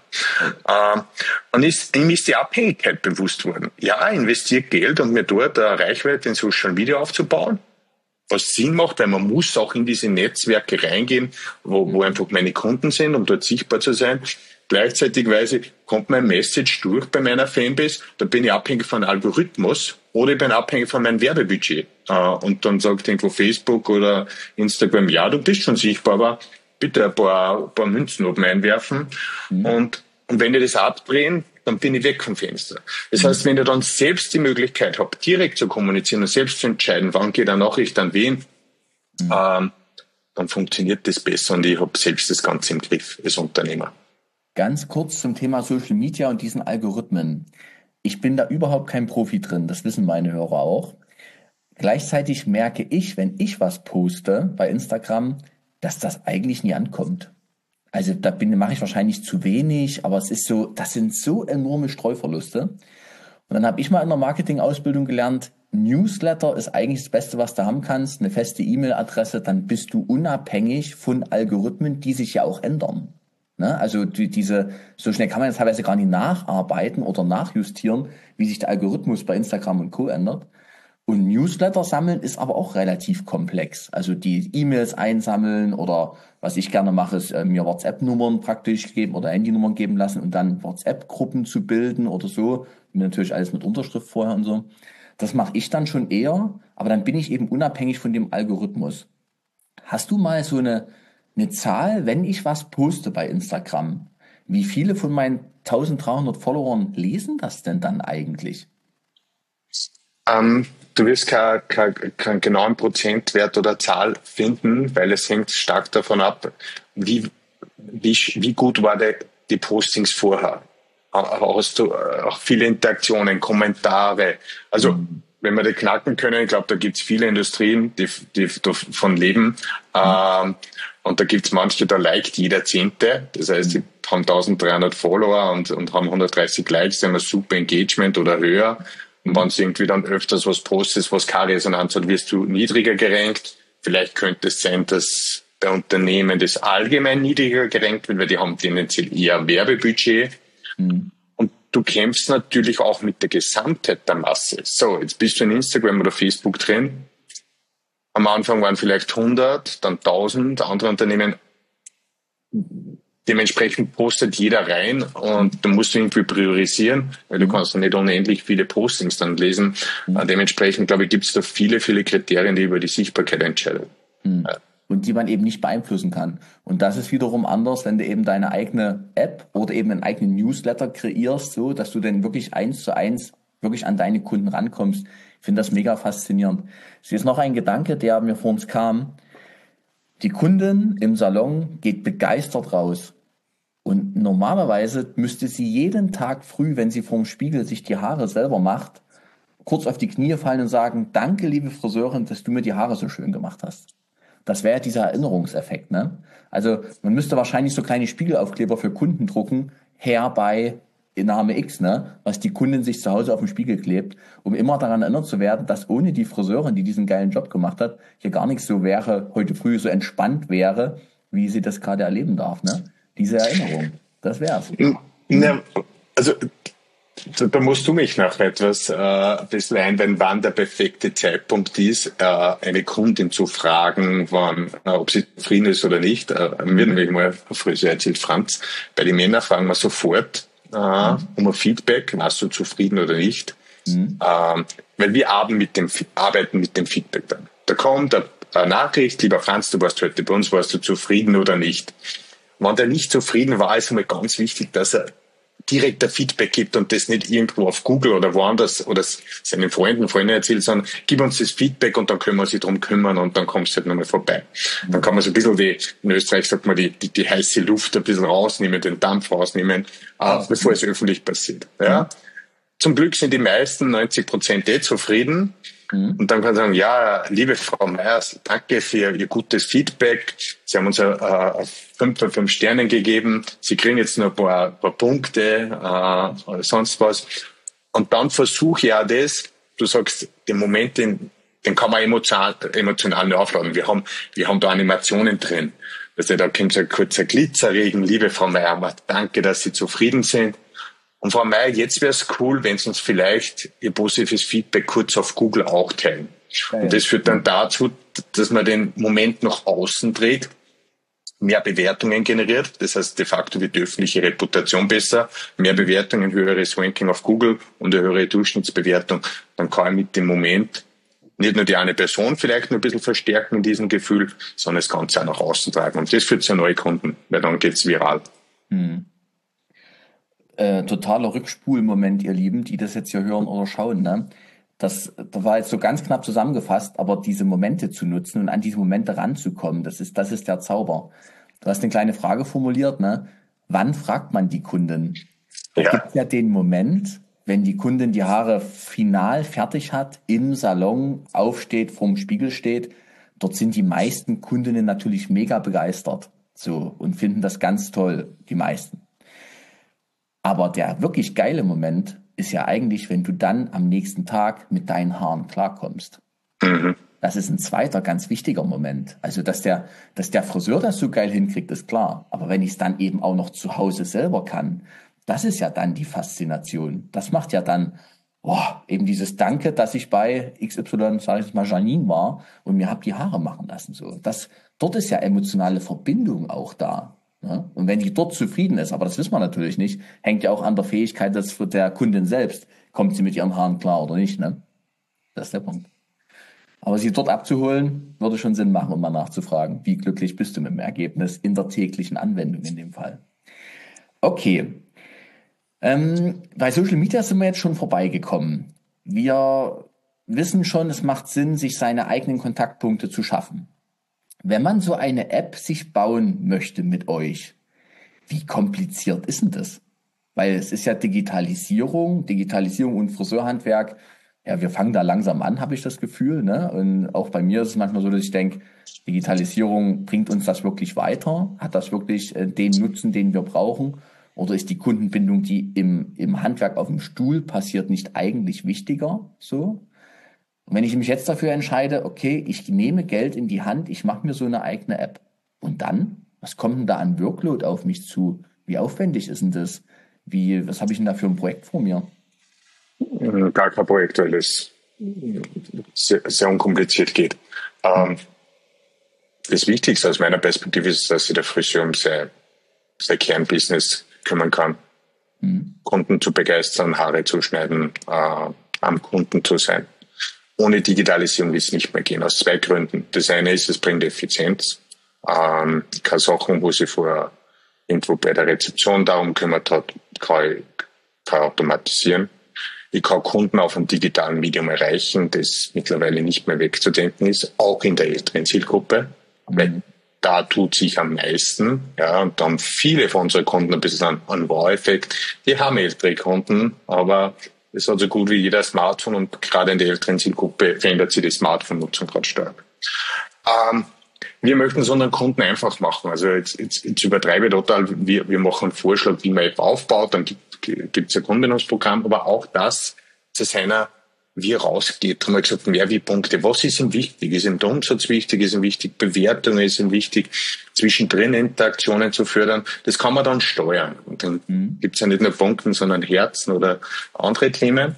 Und ihm ist die Abhängigkeit bewusst worden. Ja, investiert Geld, um mir dort eine Reichweite in Social Media aufzubauen, was Sinn macht, weil man muss auch in diese Netzwerke reingehen, wo einfach meine Kunden sind, um dort sichtbar zu sein. Gleichzeitig kommt mein Message durch bei meiner Fanbase, da bin ich abhängig von Algorithmus oder ich bin abhängig von meinem Werbebudget. Und dann sagt irgendwo Facebook oder Instagram, ja, du bist schon sichtbar, aber bitte ein paar Münzen oben einwerfen. Und wenn die das abdrehen, dann bin ich weg vom Fenster. Das heißt, wenn ich dann selbst die Möglichkeit habe, direkt zu kommunizieren und selbst zu entscheiden, wann geht eine Nachricht an wen, dann funktioniert das besser und ich habe selbst das Ganze im Griff als Unternehmer. Ganz kurz zum Thema Social Media und diesen Algorithmen. Ich bin da überhaupt kein Profi drin, das wissen meine Hörer auch. Gleichzeitig merke ich, wenn ich was poste bei Instagram, dass das eigentlich nie ankommt. Also da mache ich wahrscheinlich zu wenig, aber das sind so enorme Streuverluste. Und dann habe ich mal in der Marketing-Ausbildung gelernt, Newsletter ist eigentlich das Beste, was du haben kannst, eine feste E-Mail-Adresse, dann bist du unabhängig von Algorithmen, die sich ja auch ändern. Ne? Also so schnell kann man jetzt teilweise gar nicht nacharbeiten oder nachjustieren, wie sich der Algorithmus bei Instagram und Co. ändert. Und Newsletter sammeln ist aber auch relativ komplex. Also die E-Mails einsammeln oder was ich gerne mache, ist mir WhatsApp-Nummern praktisch geben oder Handynummern geben lassen und dann WhatsApp-Gruppen zu bilden oder so. Natürlich alles mit Unterschrift vorher und so. Das mache ich dann schon eher, aber dann bin ich eben unabhängig von dem Algorithmus. Hast du mal so eine Zahl, wenn ich was poste bei Instagram? Wie viele von meinen 1300 Followern lesen das denn dann eigentlich? Du wirst keinen genauen Prozentwert oder Zahl finden, weil es hängt stark davon ab, wie gut war die Postings vorher. Hast du auch viele Interaktionen, Kommentare. Also wenn wir die knacken können, ich glaube, da gibt's viele Industrien, die davon leben. Und da gibt's manche, da liked jeder Zehnte. Das heißt, die haben 1300 Follower und haben 130 Likes, die haben ein super Engagement oder höher. Und wenn du irgendwie dann öfters was postest, was keine Resonanz hat, wirst du niedriger gerankt. Vielleicht könnte es sein, dass bei Unternehmen das allgemein niedriger gerankt wird, weil die haben tendenziell eher Werbebudget. Und du kämpfst natürlich auch mit der Gesamtheit der Masse. So, jetzt bist du in Instagram oder Facebook drin. Am Anfang waren vielleicht 100, dann 1000 andere Unternehmen. Dementsprechend postet jeder rein und du musst irgendwie priorisieren, weil du kannst nicht unendlich viele Postings dann lesen. Dementsprechend, glaube ich, gibt es da viele Kriterien, die über die Sichtbarkeit entscheiden. Und die man eben nicht beeinflussen kann. Und das ist wiederum anders, wenn du eben deine eigene App oder eben einen eigenen Newsletter kreierst, so dass du dann wirklich 1:1 wirklich an deine Kunden rankommst. Ich finde das mega faszinierend. Es ist noch ein Gedanke, der mir vor uns kam. Die Kundin im Salon geht begeistert raus. Und normalerweise müsste sie jeden Tag früh, wenn sie vorm Spiegel sich die Haare selber macht, kurz auf die Knie fallen und sagen, danke, liebe Friseurin, dass du mir die Haare so schön gemacht hast. Das wäre dieser Erinnerungseffekt, ne? Also man müsste wahrscheinlich so kleine Spiegelaufkleber für Kunden drucken, her bei Name X, ne? Was die Kundin sich zu Hause auf dem Spiegel klebt, um immer daran erinnert zu werden, dass ohne die Friseurin, die diesen geilen Job gemacht hat, hier gar nichts so wäre, heute früh so entspannt wäre, wie sie das gerade erleben darf, ne? Diese Erinnerung, das wär's. Ja, also da musst du mich noch etwas ein bisschen einweihen, wann der perfekte Zeitpunkt ist, eine Kundin zu fragen, wann, ob sie zufrieden ist oder nicht. Mir hat nämlich mal ein Friseur erzählt, Franz, bei den Männern fragen wir sofort um ein Feedback, warst du zufrieden oder nicht. Weil wir arbeiten mit dem Feedback dann. Da kommt eine Nachricht, lieber Franz, du warst heute bei uns, warst du zufrieden oder nicht? Wenn der nicht zufrieden war, ist einmal ganz wichtig, dass er direkt ein Feedback gibt und das nicht irgendwo auf Google oder woanders oder seinen Freunden erzählt, sondern gib uns das Feedback und dann können wir uns darum kümmern und dann kommst du halt nochmal vorbei. Dann kann man so ein bisschen in Österreich sagt man, die heiße Luft ein bisschen rausnehmen, den Dampf rausnehmen, bevor es öffentlich passiert. Ja? Zum Glück sind die meisten 90% zufrieden. Und dann kann man sagen, ja, liebe Frau Meyers, danke für Ihr gutes Feedback. Sie haben uns 5 von 5 Sternen gegeben. Sie kriegen jetzt noch ein paar Punkte oder sonst was. Und dann versuche ich auch das, du sagst, den Moment, den kann man emotional nicht aufladen. Wir haben da Animationen drin. Also da kommt so ein kurzer Glitzerregen. Liebe Frau Meyer, danke, dass Sie zufrieden sind. Und Frau Meyer, jetzt wäre es cool, wenn Sie uns vielleicht Ihr positives Feedback kurz auf Google auch teilen. Ja. Und das führt dann dazu, dass man den Moment nach außen dreht, mehr Bewertungen generiert. Das heißt, de facto wird die öffentliche Reputation besser, mehr Bewertungen, höheres Ranking auf Google und eine höhere Durchschnittsbewertung. Dann kann ich mit dem Moment nicht nur die eine Person vielleicht nur ein bisschen verstärken in diesem Gefühl, sondern das Ganze auch nach außen tragen. Und das führt zu neuen Kunden, weil dann geht's viral. Totaler Rückspulmoment, ihr Lieben, die das jetzt hier hören oder schauen, ne? Das war jetzt so ganz knapp zusammengefasst, aber diese Momente zu nutzen und an diese Momente ranzukommen, das ist der Zauber. Du hast eine kleine Frage formuliert, ne? Wann fragt man die Kunden? Da gibt ja den Moment, wenn die Kundin die Haare final fertig hat, im Salon aufsteht, vorm Spiegel steht. Dort sind die meisten Kundinnen natürlich mega begeistert, so, und finden das ganz toll, die meisten. Aber der wirklich geile Moment ist ja eigentlich, wenn du dann am nächsten Tag mit deinen Haaren klarkommst. Das ist ein zweiter ganz wichtiger Moment. Also, dass der Friseur das so geil hinkriegt, ist klar. Aber wenn ich es dann eben auch noch zu Hause selber kann, das ist ja dann die Faszination. Das macht ja dann eben dieses Danke, dass ich bei XY, sage ich jetzt mal, Janine war und mir hab die Haare machen lassen. So, dort ist ja emotionale Verbindung auch da. Ja? Und wenn die dort zufrieden ist, aber das wissen wir natürlich nicht, hängt ja auch an der Fähigkeit der Kundin selbst. Kommt sie mit ihren Haaren klar oder nicht, ne? Das ist der Punkt. Aber sie dort abzuholen, würde schon Sinn machen, um mal nachzufragen, wie glücklich bist du mit dem Ergebnis in der täglichen Anwendung in dem Fall. Okay. Bei Social Media sind wir jetzt schon vorbeigekommen. Wir wissen schon, es macht Sinn, sich seine eigenen Kontaktpunkte zu schaffen. Wenn man so eine App sich bauen möchte mit euch, wie kompliziert ist denn das? Weil es ist ja Digitalisierung und Friseurhandwerk. Ja, wir fangen da langsam an, habe ich das Gefühl, ne? Und auch bei mir ist es manchmal so, dass ich denke, Digitalisierung, bringt uns das wirklich weiter? Hat das wirklich den Nutzen, den wir brauchen? Oder ist die Kundenbindung, die im Handwerk auf dem Stuhl passiert, nicht eigentlich wichtiger? So? Und wenn ich mich jetzt dafür entscheide, okay, ich nehme Geld in die Hand, ich mache mir so eine eigene App. Und dann? Was kommt denn da an Workload auf mich zu? Wie aufwendig ist denn das? Was habe ich denn da für ein Projekt vor mir? Gar kein Projekt, weil es sehr, sehr unkompliziert geht. Das Wichtigste aus meiner Perspektive ist, dass sich der Friseur um sein Kernbusiness kümmern kann. Kunden zu begeistern, Haare zu schneiden, am Kunden zu sein. Ohne Digitalisierung wird es nicht mehr gehen, aus zwei Gründen. Das eine ist, es bringt Effizienz. Keine Sachen, wo sich vorher irgendwo bei der Rezeption darum kümmert hat, kann ich automatisieren. Ich kann Kunden auf einem digitalen Medium erreichen, das mittlerweile nicht mehr wegzudenken ist, auch in der älteren Zielgruppe. Weil da tut sich am meisten, ja, und da haben viele von unseren Kunden ein bisschen einen Wow-Effekt. Die haben ältere Kunden, aber es hat so gut wie jeder Smartphone und gerade in der älteren Zielgruppe verändert sich die Smartphone-Nutzung gerade stark. Wir möchten es unseren Kunden einfach machen. Also jetzt übertreibe ich total. Wir machen einen Vorschlag, wie man App aufbaut, dann gibt es ein Kundenbindungsprogramm, aber auch das zu seiner, wie er rausgeht, haben wir gesagt, mehr wie Punkte. Was ist ihm wichtig? Ist ihm der Umsatz wichtig? Ist ihm wichtig Bewertungen? Ist ihm wichtig, zwischendrin Interaktionen zu fördern? Das kann man dann steuern. Und dann gibt's ja nicht nur Punkte, sondern Herzen oder andere Themen.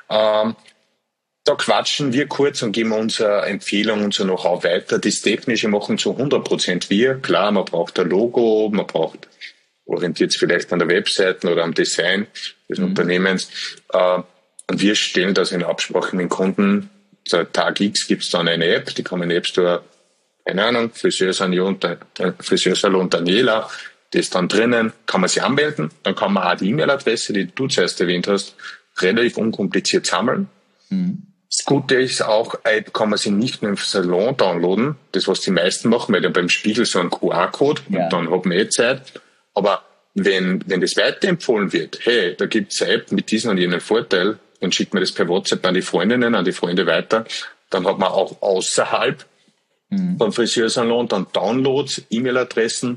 Da quatschen wir kurz und geben unsere Empfehlung, unser Know-how weiter. Das Technische machen zu 100% wir. Klar, man braucht ein Logo, man braucht, orientiert es vielleicht an der Webseite oder am Design des Unternehmens. Und wir stellen das in Absprache mit dem Kunden. Tag X gibt's dann eine App, die kann man in den App Store, keine Ahnung, Friseursalon Daniela, das ist dann drinnen, kann man sich anmelden. Dann kann man auch die E-Mail-Adresse, die du zuerst erwähnt hast, relativ unkompliziert sammeln. Das Gute ist auch, kann man sie nicht nur im Salon downloaden, das was die meisten machen, weil dann beim Spiegel so ein QR-Code und dann hat man Zeit. Aber wenn das weiterempfohlen wird, hey, da gibt's eine App mit diesem und jenem Vorteil, dann schickt man das per WhatsApp an die Freundinnen, an die Freunde weiter, dann hat man auch außerhalb vom Friseursalon dann Downloads, E-Mail-Adressen,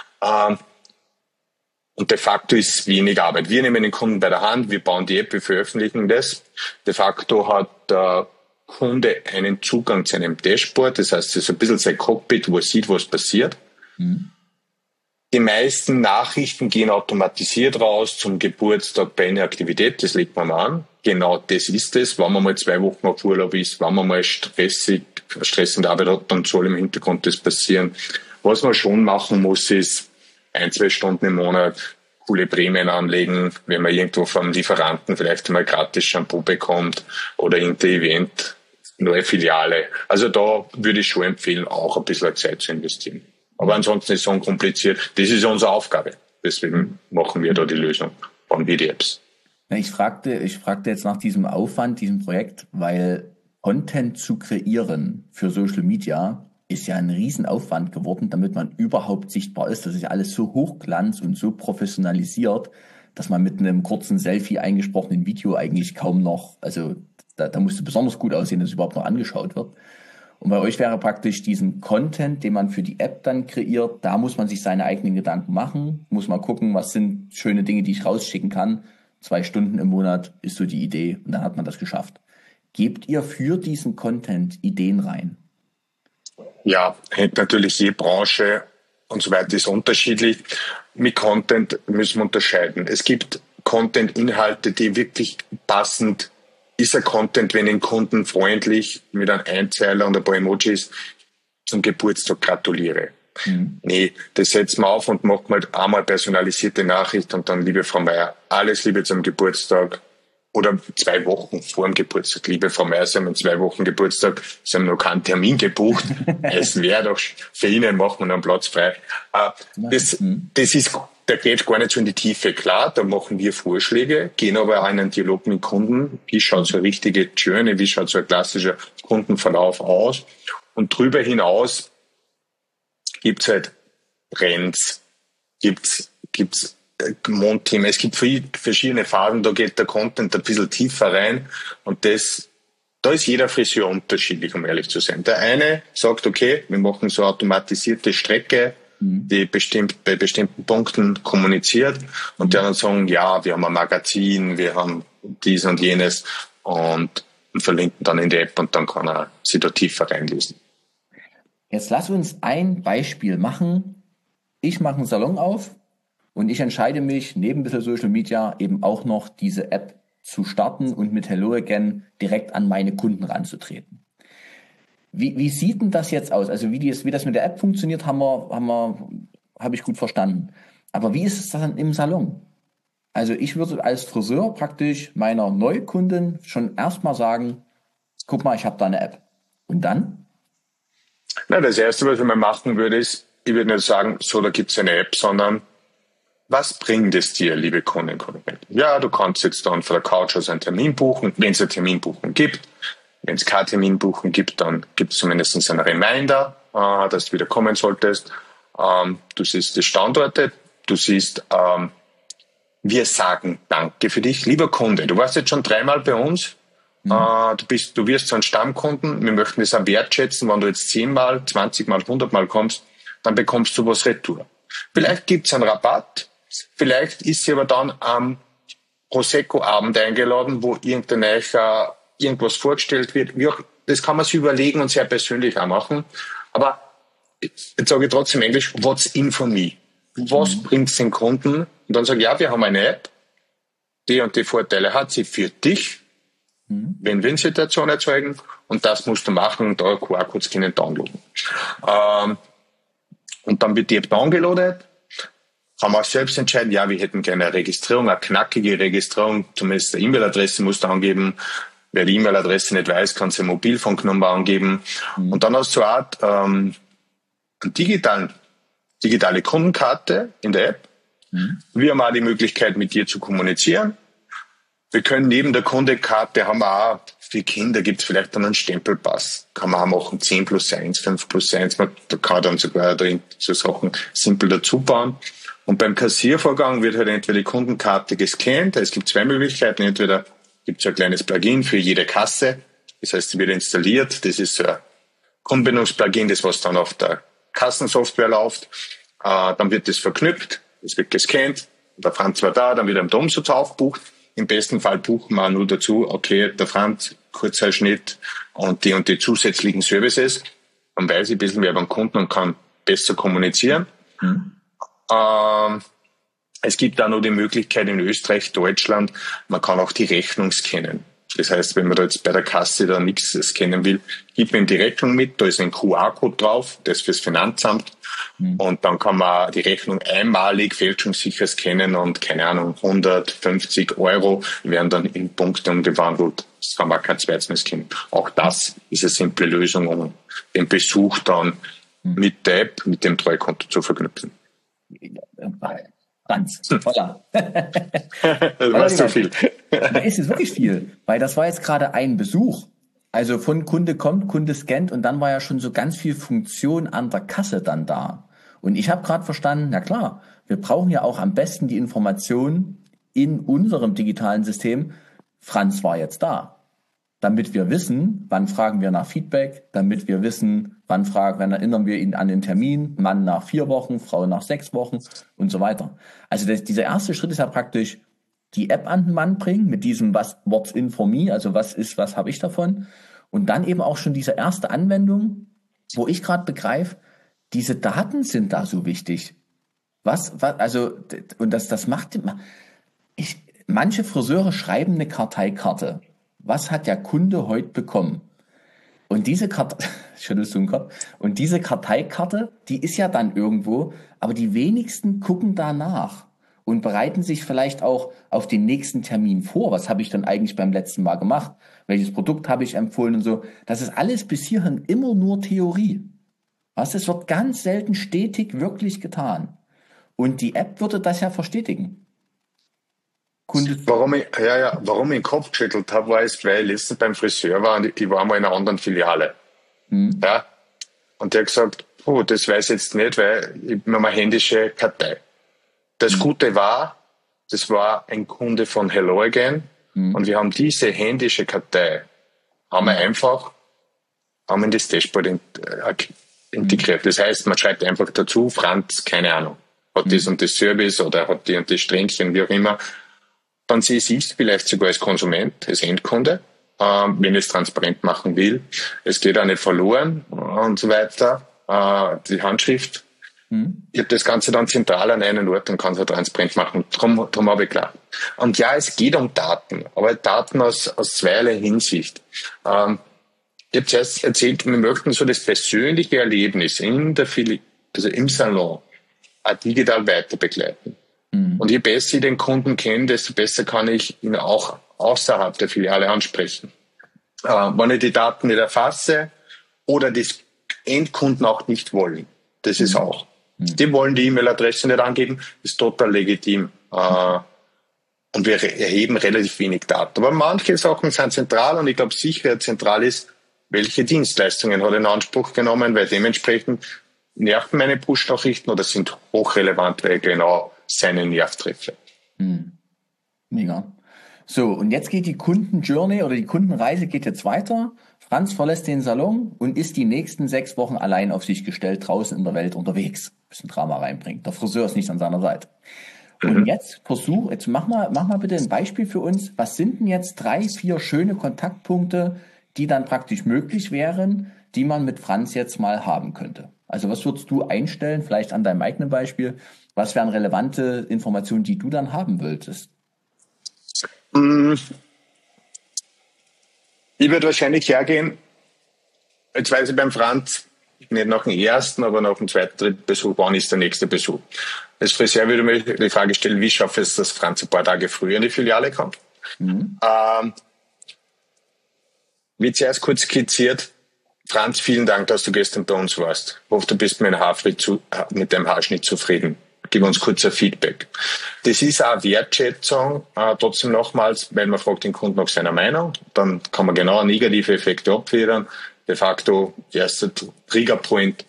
und de facto ist wenig Arbeit. Wir nehmen den Kunden bei der Hand, wir bauen die App, wir veröffentlichen das. De facto hat der Kunde einen Zugang zu einem Dashboard, das heißt, es ist ein bisschen sein Cockpit, wo er sieht, was passiert. Die meisten Nachrichten gehen automatisiert raus zum Geburtstag bei einer Aktivität, das legt man mal an. Genau das ist es. Wenn man mal 2 Wochen auf Urlaub ist, wenn man mal stressende Arbeit hat, dann soll im Hintergrund das passieren. Was man schon machen muss, ist 1-2 Stunden im Monat coole Prämien anlegen, wenn man irgendwo vom Lieferanten vielleicht mal gratis Shampoo bekommt oder irgendein Event, neue Filiale. Also da würde ich schon empfehlen, auch ein bisschen Zeit zu investieren. Aber ansonsten ist es unkompliziert. Das ist unsere Aufgabe. Deswegen machen wir da die Lösung von BDApps. Ich fragte jetzt nach diesem Aufwand, diesem Projekt, weil Content zu kreieren für Social Media ist ja ein Riesenaufwand geworden, damit man überhaupt sichtbar ist. Das ist ja alles so hochglanz und so professionalisiert, dass man mit einem kurzen Selfie eingesprochenen Video eigentlich kaum noch, also da musste besonders gut aussehen, dass es überhaupt noch angeschaut wird. Und bei euch wäre praktisch diesen Content, den man für die App dann kreiert, da muss man sich seine eigenen Gedanken machen, muss mal gucken, was sind schöne Dinge, die ich rausschicken kann. 2 Stunden im Monat ist so die Idee und dann hat man das geschafft. Gebt ihr für diesen Content Ideen rein? Ja, hängt natürlich je Branche und so weiter ist unterschiedlich. Mit Content müssen wir unterscheiden. Es gibt Content-Inhalte, die wirklich passend ist. Ein Content, wenn ich den Kunden freundlich mit einem Einzeiler und ein paar Emojis zum Geburtstag gratuliere. Nee, das setzt man auf und macht mal einmal personalisierte Nachricht und dann, liebe Frau Meier, alles Liebe zum Geburtstag. oder 2 Wochen vor dem Geburtstag. Liebe Frau Meier, Sie haben in 2 Wochen Geburtstag, Sie haben noch keinen Termin gebucht. Es wäre doch für Ihnen, machen wir noch einen Platz frei. Das ist, da geht gar nicht so in die Tiefe. Klar, da machen wir Vorschläge, gehen aber auch in einen Dialog mit Kunden. Wie schaut so eine richtige Journey, wie schaut so ein klassischer Kundenverlauf aus? Und darüber hinaus gibt's halt Trends, gibt's Mondthemen. Es gibt verschiedene Phasen, da geht der Content ein bisschen tiefer rein und da ist jeder Friseur unterschiedlich, um ehrlich zu sein. Der eine sagt, okay, wir machen so automatisierte Strecke, die bei bestimmten Punkten kommuniziert und die anderen sagen, ja, wir haben ein Magazin, wir haben dies und jenes und verlinken dann in die App und dann kann er sich da tiefer reinlesen. Jetzt lass uns ein Beispiel machen. Ich mache einen Salon auf und ich entscheide mich, neben ein bisschen Social Media eben auch noch diese App zu starten und mit Hello Again direkt an meine Kunden ranzutreten. Wie sieht denn das jetzt aus? Also wie das mit der App funktioniert, habe ich gut verstanden. Aber wie ist es dann im Salon? Also ich würde als Friseur praktisch meiner Neukundin schon erstmal sagen, guck mal, ich habe da eine App. Und dann? Na, das Erste, was ich mal machen würde, ist, ich würde nicht sagen, so, da gibt's eine App, sondern was bringt es dir, liebe Kunden? Ja, du kannst jetzt dann von der Couch aus einen Termin buchen, wenn es eine Terminbuchung gibt. Wenn es keine Terminbuchung gibt, dann gibt es zumindest einen Reminder, dass du wieder kommen solltest. Du siehst die Standorte, du siehst, wir sagen Danke für dich. Lieber Kunde, du warst jetzt schon 3-mal bei uns. Du wirst zu einem Stammkunden. Wir möchten es auch wertschätzen, wenn du jetzt 10-mal, 20-mal, 100-mal kommst, dann bekommst du was retour. Vielleicht gibt's einen Rabatt. Vielleicht ist sie aber dann am Prosecco-Abend eingeladen, wo irgendwas vorgestellt wird. Das kann man sich überlegen und sehr persönlich auch machen. Aber jetzt sage ich trotzdem Englisch, what's in for me? Was bringt's den Kunden? Und dann sage ich, ja, wir haben eine App, die und die Vorteile hat sie für dich, Win-Win-Situation erzeugen und das musst du machen und eure QR-Codes können downloaden. Und dann wird die App downgeloadet, kann man auch selbst entscheiden, ja, wir hätten gerne eine Registrierung, eine knackige Registrierung, zumindest eine E-Mail-Adresse musst du angeben. Wer die E-Mail-Adresse nicht weiß, kann seine Mobilfunknummer angeben. Und dann hast du eine Art eine digitale Kundenkarte in der App. Wir haben auch die Möglichkeit, mit dir zu kommunizieren. Wir können neben der Kundekarte haben wir auch, für Kinder gibt es vielleicht dann einen Stempelpass. Kann man auch machen, 10+1, 5+1. Da kann man dann sogar so Sachen simpel dazu bauen. Und beim Kassiervorgang wird halt entweder die Kundenkarte gescannt. Es gibt 2 Möglichkeiten. Entweder gibt es ein kleines Plugin für jede Kasse. Das heißt, sie wird installiert. Das ist so ein Kundenbindungsplugin, das was dann auf der Kassensoftware läuft. Dann wird das verknüpft. Es wird gescannt. Der Franz war da, dann wird er im Umsatz aufgebucht. Im besten Fall buchen wir nur dazu, okay, der Franz, Kurzhaarschnitt und die zusätzlichen Services. Dann weiß ich ein bisschen mehr beim Kunden und kann besser kommunizieren. Es gibt da noch die Möglichkeit in Österreich, Deutschland, man kann auch die Rechnung scannen. Das heißt, wenn man da jetzt bei der Kasse da nichts scannen will, gibt man ihm die Rechnung mit, da ist ein QR-Code drauf, das fürs Finanzamt. Und dann kann man die Rechnung einmalig fälschungssicher scannen und, keine Ahnung, 150 € werden dann in Punkte umgewandelt. Das kann man kein zweites mehr scannen. Auch das ist eine simple Lösung, um den Besuch dann mit der App, mit dem Treukonto zu verknüpfen. Franz, voilà. Das war zu viel. Da ist es wirklich viel, weil das war jetzt gerade ein Besuch. Also von Kunde kommt, Kunde scannt und dann war ja schon so ganz viel Funktion an der Kasse dann da. Und ich habe gerade verstanden, na klar, wir brauchen ja auch am besten die Information in unserem digitalen System, Franz war jetzt da. Damit wir wissen, wann fragen wir nach Feedback, damit wir wissen, wann erinnern wir ihn an den Termin, Mann nach 4 Wochen, Frau nach 6 Wochen und so weiter. Also dieser erste Schritt ist ja praktisch die App an den Mann bringen mit diesem what's in for me, also was habe ich davon? Und dann eben auch schon diese erste Anwendung, wo ich gerade begreife, diese Daten sind da so wichtig. Und das macht, manche Friseure schreiben eine Karteikarte. Was hat der Kunde heute bekommen? Und diese schüttelst du den Kopf? Und diese Karteikarte, die ist ja dann irgendwo, aber die wenigsten gucken danach. und bereiten sich vielleicht auch auf den nächsten Termin vor. Was habe ich dann eigentlich beim letzten Mal gemacht? Welches Produkt habe ich empfohlen und so. Das ist alles bis hierhin immer nur Theorie. Was? Es wird ganz selten stetig wirklich getan. Und die App würde das ja verstetigen. Kunde. Warum ich den Kopf geschüttelt habe, war es, weil ich letztens beim Friseur war und ich war mal in einer anderen Filiale. Ja, und der hat gesagt, das weiß ich jetzt nicht, weil ich habe eine händische Kartei. Das Gute war, das war ein Kunde von Hello Again und wir haben diese händische Kartei, haben in das Dashboard integriert. Das heißt, man schreibt einfach dazu, Franz, keine Ahnung, hat das und das Service oder hat die und das Strängchen, wie auch immer. Dann sehe ich es vielleicht sogar als Konsument, als Endkunde, wenn ich es transparent machen will. Es geht auch nicht verloren und so weiter. Die Handschrift. Ich habe das Ganze dann zentral an einen Ort und kann es halt transparent machen. Drum habe ich klar. Und ja, es geht um Daten, aber Daten aus zweierlei Hinsicht. Ich habe zuerst erzählt, wir möchten so das persönliche Erlebnis in der also im Salon digital weiter begleiten. Und je besser ich den Kunden kenne, desto besser kann ich ihn auch außerhalb der Filiale ansprechen. Wenn ich die Daten nicht erfasse oder das Endkunden auch nicht wollen, das ist auch. Die wollen die E-Mail-Adresse nicht angeben, ist total legitim. Und wir erheben relativ wenig Daten. Aber manche Sachen sind zentral und ich glaube sicher zentral ist, welche Dienstleistungen hat er in Anspruch genommen, weil dementsprechend nerven meine Push-Nachrichten oder sind hochrelevant, weil ich genau seinen Nerv treffe. Mega. So, und jetzt geht die Kundenjourney oder die Kundenreise geht jetzt weiter. Franz verlässt den Salon und ist die nächsten 6 Wochen allein auf sich gestellt, draußen in der Welt unterwegs. Bisschen Drama reinbringt. Der Friseur ist nicht an seiner Seite. Und jetzt mach mal bitte ein Beispiel für uns. Was sind denn jetzt 3, 4 schöne Kontaktpunkte, die dann praktisch möglich wären, die man mit Franz jetzt mal haben könnte? Also was würdest du einstellen, vielleicht an deinem eigenen Beispiel? Was wären relevante Informationen, die du dann haben wolltest? Ich würde wahrscheinlich hergehen, jetzt weiß ich beim Franz, nicht nach dem ersten, aber nach dem zweiten, dritten Besuch, wann ist der nächste Besuch? Als Friseur würde ich mir die Frage stellen, wie schaffe ich es, dass Franz ein paar Tage früher in die Filiale kommt? Wie zuerst kurz skizziert, Franz, vielen Dank, dass du gestern bei uns warst. Ich hoffe, du bist mit deinem Haarschnitt zufrieden. Gib uns kurz ein Feedback. Das ist auch eine Wertschätzung, trotzdem nochmals, weil man fragt den Kunden nach seiner Meinung, dann kann man genau negative Effekte abfedern. De facto, erster Triggerpoint,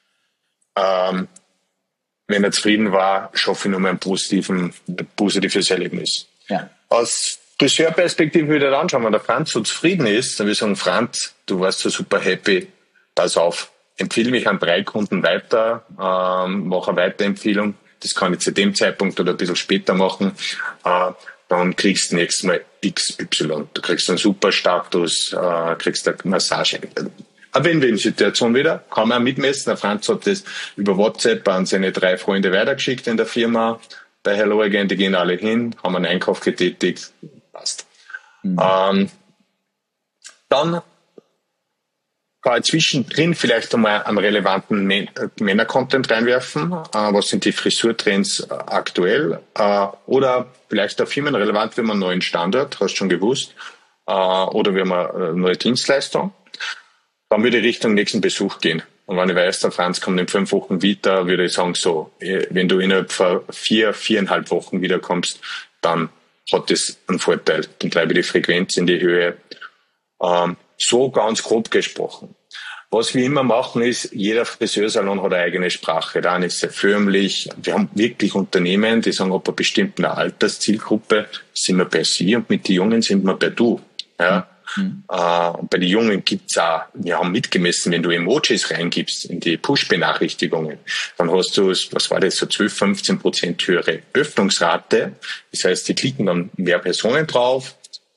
wenn er zufrieden war, schaffe ich nur mal ein positives Erlebnis. Ja. Aus Friseurperspektive würde ich dann anschauen, wenn der Franz so zufrieden ist, dann würde ich sagen, Franz, du warst so super happy, pass auf, empfehle mich an 3 Kunden weiter, mache eine Weiterempfehlung, das kann ich zu dem Zeitpunkt oder ein bisschen später machen, dann kriegst du nächstes Mal XY. Du kriegst einen super Status, kriegst eine Massage. Eine Win-Win-Situation wieder, kann man auch mitmessen. Der Franz hat das über WhatsApp an seine 3 Freunde weitergeschickt in der Firma. Bei Hello Again, die gehen alle hin, haben einen Einkauf getätigt, passt. Dann kann ich zwischendrin vielleicht einmal einen relevanten Männer-Content reinwerfen. Was sind die Frisurtrends aktuell? Oder vielleicht auch firmenrelevant, wenn man einen neuen Standort, hast du schon gewusst, oder wir haben eine neue Dienstleistung. Dann würde ich Richtung nächsten Besuch gehen. Und wenn ich weiß, der Franz kommt in 5 Wochen wieder, würde ich sagen, so, wenn du innerhalb von 4,5 Wochen wiederkommst, dann hat das einen Vorteil. Dann treibe ich die Frequenz in die Höhe. So ganz grob gesprochen. Was wir immer machen ist, jeder Friseursalon hat eine eigene Sprache. Der eine ist sehr förmlich. Wir haben wirklich Unternehmen, die sagen, ab einer bestimmten Alterszielgruppe sind wir bei Sie und mit den Jungen sind wir bei Du. Ja. Und bei den Jungen gibt's auch, wir haben mitgemessen, wenn du Emojis reingibst in die Push-Benachrichtigungen, dann hast du, was war das, so 12-15% höhere Öffnungsrate. Das heißt, die klicken dann mehr Personen drauf,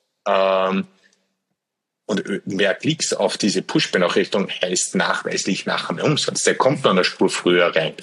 und mehr Klicks auf diese Push-Benachrichtigung heißt nachweislich nachher mehr Umsatz. Der kommt noch eine Spur früher rein.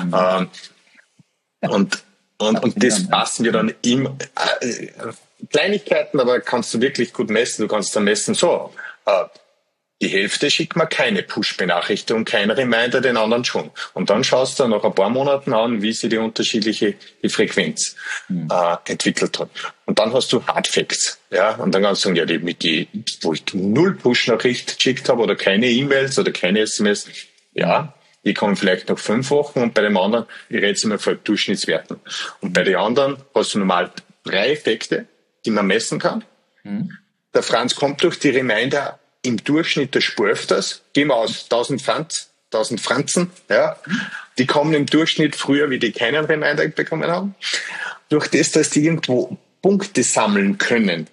Und das passen wir dann im Kleinigkeiten, aber kannst du wirklich gut messen. Du kannst dann messen, so, Die Hälfte schickt mir keine Push-Benachrichtigung, kein Reminder, den anderen schon. Und dann schaust du nach ein paar Monaten an, wie sich die Frequenz entwickelt hat. Und dann hast du Hardfacts. Ja? Und dann kannst du sagen, ja, wo ich null Push-Nachricht geschickt habe oder keine E-Mails oder keine SMS, ja, die kommen vielleicht nach 5 Wochen und bei dem anderen, ich rede jetzt mal von Durchschnittswerten. Und bei den anderen hast du normal 3 Effekte, die man messen kann. Der Franz kommt durch die Reminder im Durchschnitt der Spur öfters. Gehen wir aus 1000 Franzen, ja. Die kommen im Durchschnitt früher, wie die keinen Reminder bekommen haben. Durch das, dass die irgendwo Punkte sammeln können,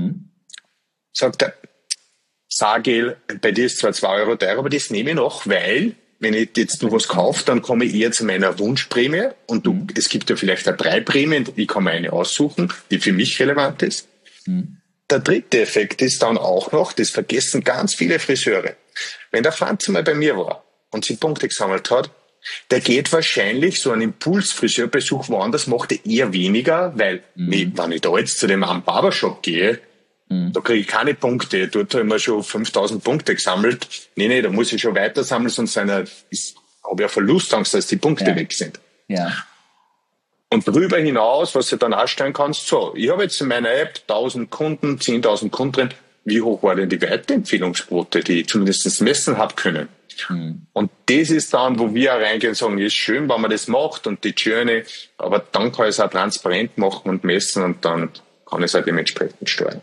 sagt er, Sagel, bei dir ist zwar 2 Euro teurer, aber das nehme ich noch, weil, wenn ich jetzt noch was kaufe, dann komme ich eher zu meiner Wunschprämie und es gibt ja vielleicht auch 3 Prämien, ich kann mir eine aussuchen, die für mich relevant ist. Der dritte Effekt ist dann auch noch, das vergessen ganz viele Friseure. Wenn der Franz mal bei mir war und sich Punkte gesammelt hat, der geht wahrscheinlich so einen Impulsfriseurbesuch woanders, macht er eher weniger, weil, wenn ich da jetzt zu dem am Barbershop gehe, da kriege ich keine Punkte. Dort haben wir schon 5000 Punkte gesammelt. Nee, da muss ich schon weiter sammeln, sonst habe ich ja Verlustangst, dass die Punkte weg sind. Ja. Und darüber hinaus, was du dann ausstellen kannst, so, ich habe jetzt in meiner App 1000 Kunden, 10.000 Kunden drin. Wie hoch war denn die Weiterempfehlungsquote, die ich zumindest messen habe können? Und das ist dann, wo wir reingehen und sagen, ist schön, wenn man das macht und die Journey, aber dann kann ich es auch transparent machen und messen und dann kann ich es auch dementsprechend steuern.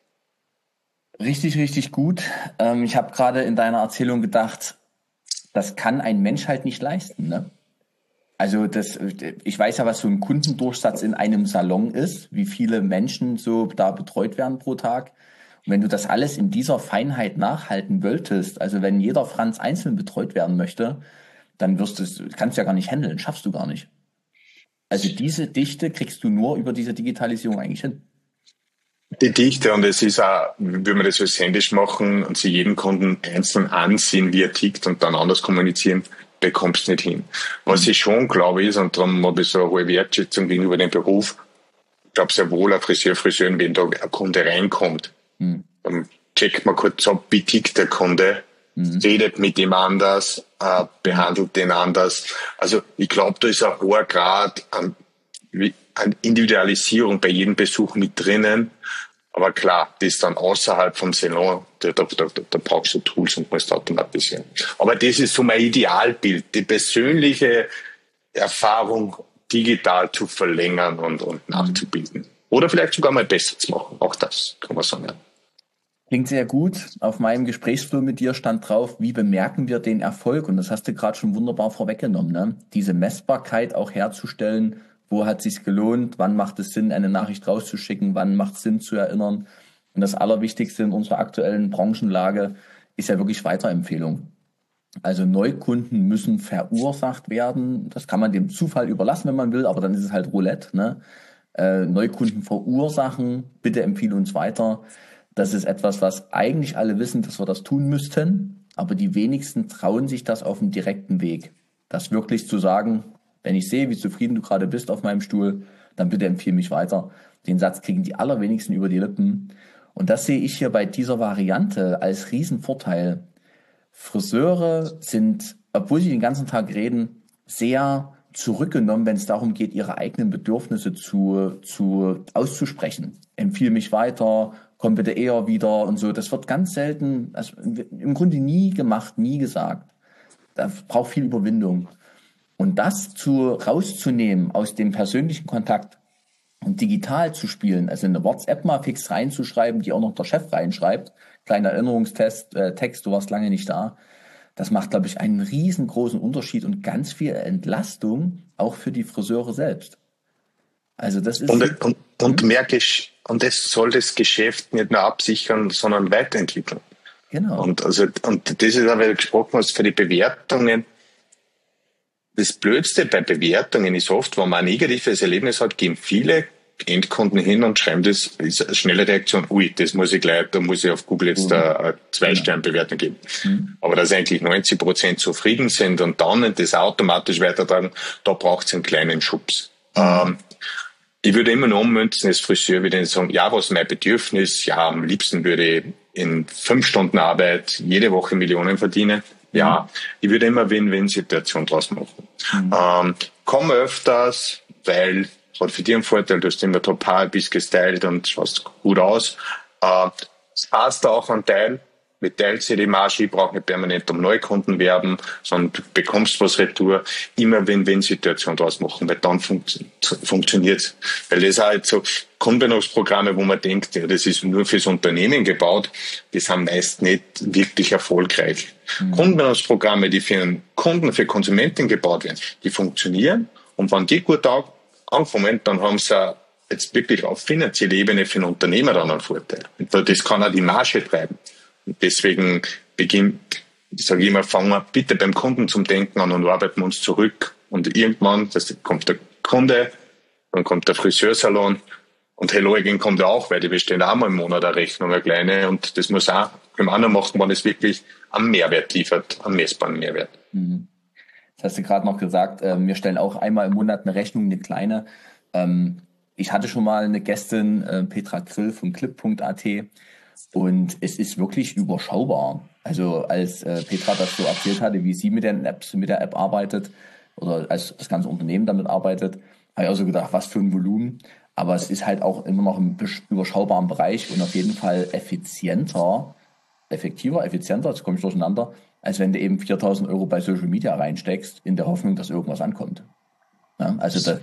Richtig, richtig gut. Ich habe gerade in deiner Erzählung gedacht, das kann ein Mensch halt nicht leisten, ne? Also ich weiß ja, was so ein Kundendurchsatz in einem Salon ist, wie viele Menschen so da betreut werden pro Tag. Und wenn du das alles in dieser Feinheit nachhalten wolltest, also wenn jeder Franz einzeln betreut werden möchte, dann kannst du ja gar nicht handeln, schaffst du gar nicht. Also diese Dichte kriegst du nur über diese Digitalisierung eigentlich hin. Die Dichte, und es ist auch, wie wir das als händisch machen und sie jeden Kunden einzeln ansehen, wie er tickt und dann anders kommunizieren, bekommst du nicht hin. Was ich schon glaube ist, und darum habe ich so eine hohe Wertschätzung gegenüber dem Beruf, ich glaube sehr wohl ein Friseurin, wenn da ein Kunde reinkommt, dann checkt man kurz ab, wie tickt der Kunde, redet mit ihm anders, behandelt den anders. Also ich glaube, da ist ein hoher Grad an Individualisierung bei jedem Besuch mit drinnen. Aber klar, das ist dann außerhalb vom Salon, da brauchst du Tools und musst automatisieren. Aber das ist so mein Idealbild, die persönliche Erfahrung digital zu verlängern und nachzubilden. Oder vielleicht sogar mal besser zu machen. Auch das kann man sagen. Ja. Klingt sehr gut. Auf meinem Gesprächsflow mit dir stand drauf, wie bemerken wir den Erfolg? Und das hast du gerade schon wunderbar vorweggenommen, ne? Diese Messbarkeit auch herzustellen. Wo hat es sich gelohnt? Wann macht es Sinn, eine Nachricht rauszuschicken? Wann macht es Sinn zu erinnern? Und das Allerwichtigste in unserer aktuellen Branchenlage ist ja wirklich Weiterempfehlung. Also Neukunden müssen verursacht werden. Das kann man dem Zufall überlassen, wenn man will, aber dann ist es halt Roulette, ne? Neukunden verursachen, bitte empfehle uns weiter. Das ist etwas, was eigentlich alle wissen, dass wir das tun müssten, aber die wenigsten trauen sich das auf dem direkten Weg. Das wirklich zu sagen, wenn ich sehe, wie zufrieden du gerade bist auf meinem Stuhl, dann bitte empfehle mich weiter. Den Satz kriegen die allerwenigsten über die Lippen. Und das sehe ich hier bei dieser Variante als Riesenvorteil. Friseure sind, obwohl sie den ganzen Tag reden, sehr zurückgenommen, wenn es darum geht, ihre eigenen Bedürfnisse auszusprechen. Empfehle mich weiter, komm bitte eher wieder und so. Das wird ganz selten, also im Grunde nie gemacht, nie gesagt. Das braucht viel Überwindung. Und das rauszunehmen aus dem persönlichen Kontakt und digital zu spielen, also eine WhatsApp mal fix reinzuschreiben, die auch noch der Chef reinschreibt, kleiner Erinnerungstest, Text, du warst lange nicht da, das macht, glaube ich, einen riesengroßen Unterschied und ganz viel Entlastung auch für die Friseure selbst. Also das ist... Und merke ich, und das soll das Geschäft nicht nur absichern, sondern weiterentwickeln. Genau. Und das ist auch, weil du gesprochen hast, für die Bewertungen. Das Blödste bei Bewertungen ist oft, wenn man ein negatives Erlebnis hat, gehen viele Endkunden hin und schreiben das, ist eine schnelle Reaktion, ui, das muss ich gleich, da muss ich auf Google jetzt eine 2-Sterne-Bewertung geben. Aber dass eigentlich 90% zufrieden sind und dann das automatisch weitertragen, da braucht es einen kleinen Schubs. Ich würde immer noch ummünzen als Friseur, würde ich sagen, ja, was mein Bedürfnis, ja, am liebsten würde ich in 5 Stunden Arbeit jede Woche Millionen verdienen. Ja, ich würde immer Win-Win-Situation draus machen. Komm öfters, weil hat für dich einen Vorteil, du hast immer top bist gestylt und schaust gut aus. Es passt auch ein Teil, mit Teil sich die Marge, ich brauche nicht permanent um Neukunden werben, sondern du bekommst was retour, immer Win-Win-Situation draus machen, weil dann funktioniert's. Weil das halt so Kundenbindungsprogramme, wo man denkt, ja, das ist nur fürs Unternehmen gebaut, die sind meist nicht wirklich erfolgreich. Kundenbindungsprogramme, die für einen Kunden, für Konsumenten gebaut werden, die funktionieren und wenn die gut anfangen, dann haben sie jetzt wirklich auf finanzieller Ebene für einen Unternehmer dann einen Vorteil. Und das kann auch die Marge treiben. Und deswegen sage ich immer, fangen wir bitte beim Kunden zum Denken an und arbeiten uns zurück. Und irgendwann, kommt der Kunde, dann kommt der Friseursalon und Hello Again kommt ja auch, weil die bestellen auch mal im Monat eine Rechnung, eine kleine. Und das muss auch beim anderen machen, wenn es wirklich einen Mehrwert liefert, einen messbaren Mehrwert. Das hast du gerade noch gesagt, wir stellen auch einmal im Monat eine Rechnung, eine kleine. Ich hatte schon mal eine Gästin, Petra Grill von clip.at, und es ist wirklich überschaubar. Also als Petra das so erzählt hatte, wie sie mit der App arbeitet oder als das ganze Unternehmen damit arbeitet, habe ich auch so gedacht, was für ein Volumen. Aber es ist halt auch immer noch im überschaubaren Bereich und auf jeden Fall effektiver, jetzt komme ich durcheinander, als wenn du eben 4.000 Euro bei Social Media reinsteckst, in der Hoffnung, dass irgendwas ankommt. Ja, also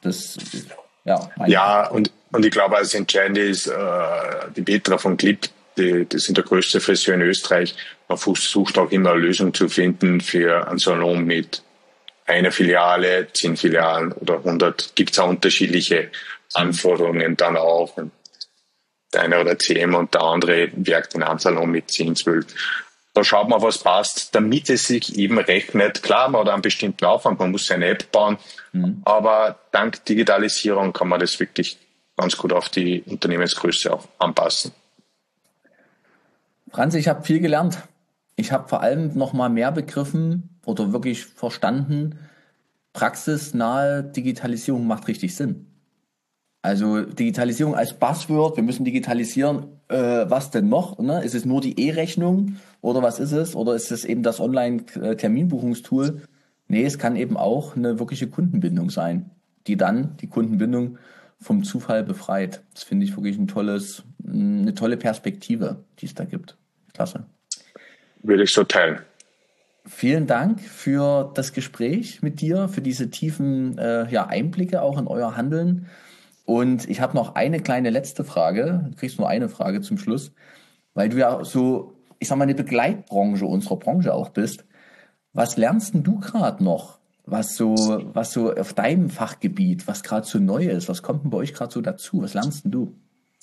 und ich glaube, das Entscheidende ist, die Petra von Clip, das sind der größte Friseur in Österreich. Man versucht auch immer eine Lösung zu finden für einen Salon mit einer Filiale, 10 Filialen oder 100. Gibt es auch unterschiedliche Anforderungen dann auch. Der eine oder 10 und der andere werkt in einem Salon mit 10, 12. Da schaut man, was passt, damit es sich eben rechnet. Klar, man hat einen bestimmten Aufwand, man muss seine App bauen, aber dank Digitalisierung kann man das wirklich ganz gut auf die Unternehmensgröße auch anpassen. Franz, ich habe viel gelernt. Ich habe vor allem noch mal mehr begriffen oder wirklich verstanden, praxisnahe Digitalisierung macht richtig Sinn. Also Digitalisierung als Buzzword, wir müssen digitalisieren, was denn noch? Ne? Ist es nur die E-Rechnung oder was ist es? Oder ist es eben das Online-Terminbuchungstool? Nee, es kann eben auch eine wirkliche Kundenbindung sein, die dann die Kundenbindung vom Zufall befreit. Das finde ich wirklich eine tolle Perspektive, die es da gibt. Klasse. Würde ich so teilen. Vielen Dank für das Gespräch mit dir, für diese tiefen Einblicke auch in euer Handeln. Und ich habe noch eine kleine letzte Frage. Du kriegst nur eine Frage zum Schluss, weil du ja so, ich sag mal, eine Begleitbranche unserer Branche auch bist. Was lernst denn du gerade noch, was so auf deinem Fachgebiet, was gerade so neu ist? Was kommt denn bei euch gerade so dazu? Was lernst denn du?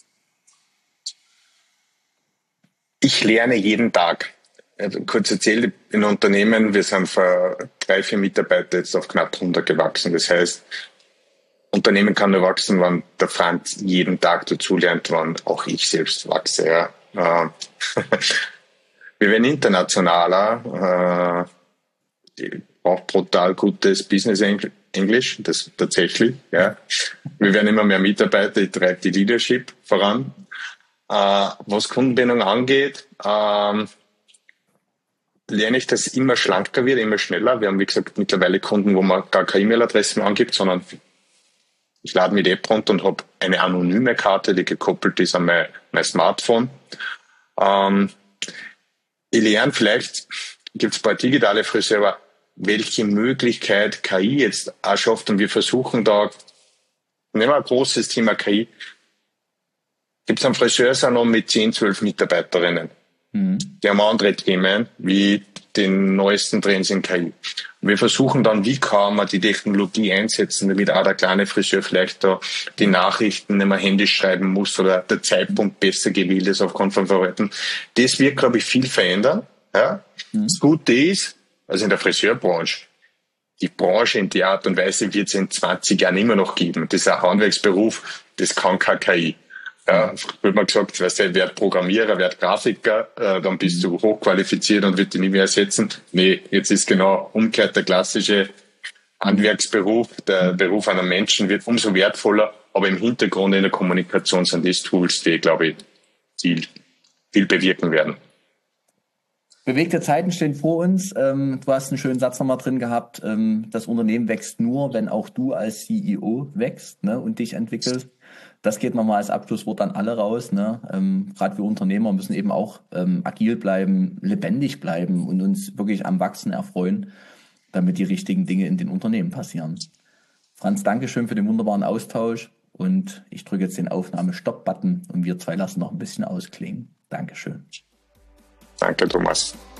Ich lerne jeden Tag. Kurz erzählt, in Unternehmen, wir sind von 3-4 Mitarbeiter jetzt auf knapp 100 gewachsen. Das heißt, Unternehmen kann nur wachsen, wenn der Franz jeden Tag dazulernt, wenn auch ich selbst wachse. Ja. Wir werden internationaler, auch brutal gutes Business Englisch, das tatsächlich. Ja. Wir werden immer mehr Mitarbeiter, ich treibe die Leadership voran. Was Kundenbindung angeht, lerne ich, dass es immer schlanker wird, immer schneller. Wir haben, wie gesagt, mittlerweile Kunden, wo man gar keine E-Mail-Adressen angibt, sondern ich lade mir die App runter und habe eine anonyme Karte, die gekoppelt ist an mein Smartphone. Ich lerne, vielleicht gibt es ein paar digitale Friseure, welche Möglichkeit KI jetzt auch schafft. Und wir versuchen da, nehmen wir ein großes Thema KI, gibt es einen Friseursalon mit 10, 12 Mitarbeiterinnen. Die haben andere Themen, wie den neuesten Trends in KI. Und wir versuchen dann, wie kann man die Technologie einsetzen, damit auch der kleine Friseur vielleicht da die Nachrichten nicht mehr händisch schreiben muss oder der Zeitpunkt besser gewählt ist aufgrund von Verhalten. Das wird, glaube ich, viel verändern. Ja? Das Gute ist, also in der Friseurbranche, die Branche in die Art und Weise wird es in 20 Jahren immer noch geben. Das ist ein Handwerksberuf, das kann keine KI. Ja, wird man gesagt, weißt du, werd Programmierer, werd Grafiker, dann bist du hochqualifiziert und wird dich nie mehr ersetzen. Nee, jetzt ist genau umgekehrt der klassische Handwerksberuf, der Beruf einer Menschen wird umso wertvoller, aber im Hintergrund in der Kommunikation sind das Tools, die, glaube ich, die viel bewirken werden. Bewegte Zeiten stehen vor uns. Du hast einen schönen Satz nochmal drin gehabt. Das Unternehmen wächst nur, wenn auch du als CEO wächst, ne, und dich entwickelst. Das geht nochmal als Abschlusswort an alle raus. Ne? Gerade wir Unternehmer müssen eben auch agil bleiben, lebendig bleiben und uns wirklich am Wachsen erfreuen, damit die richtigen Dinge in den Unternehmen passieren. Franz, danke schön für den wunderbaren Austausch und ich drücke jetzt den Aufnahme-Stopp-Button und wir zwei lassen noch ein bisschen ausklingen. Dankeschön. Danke, Thomas.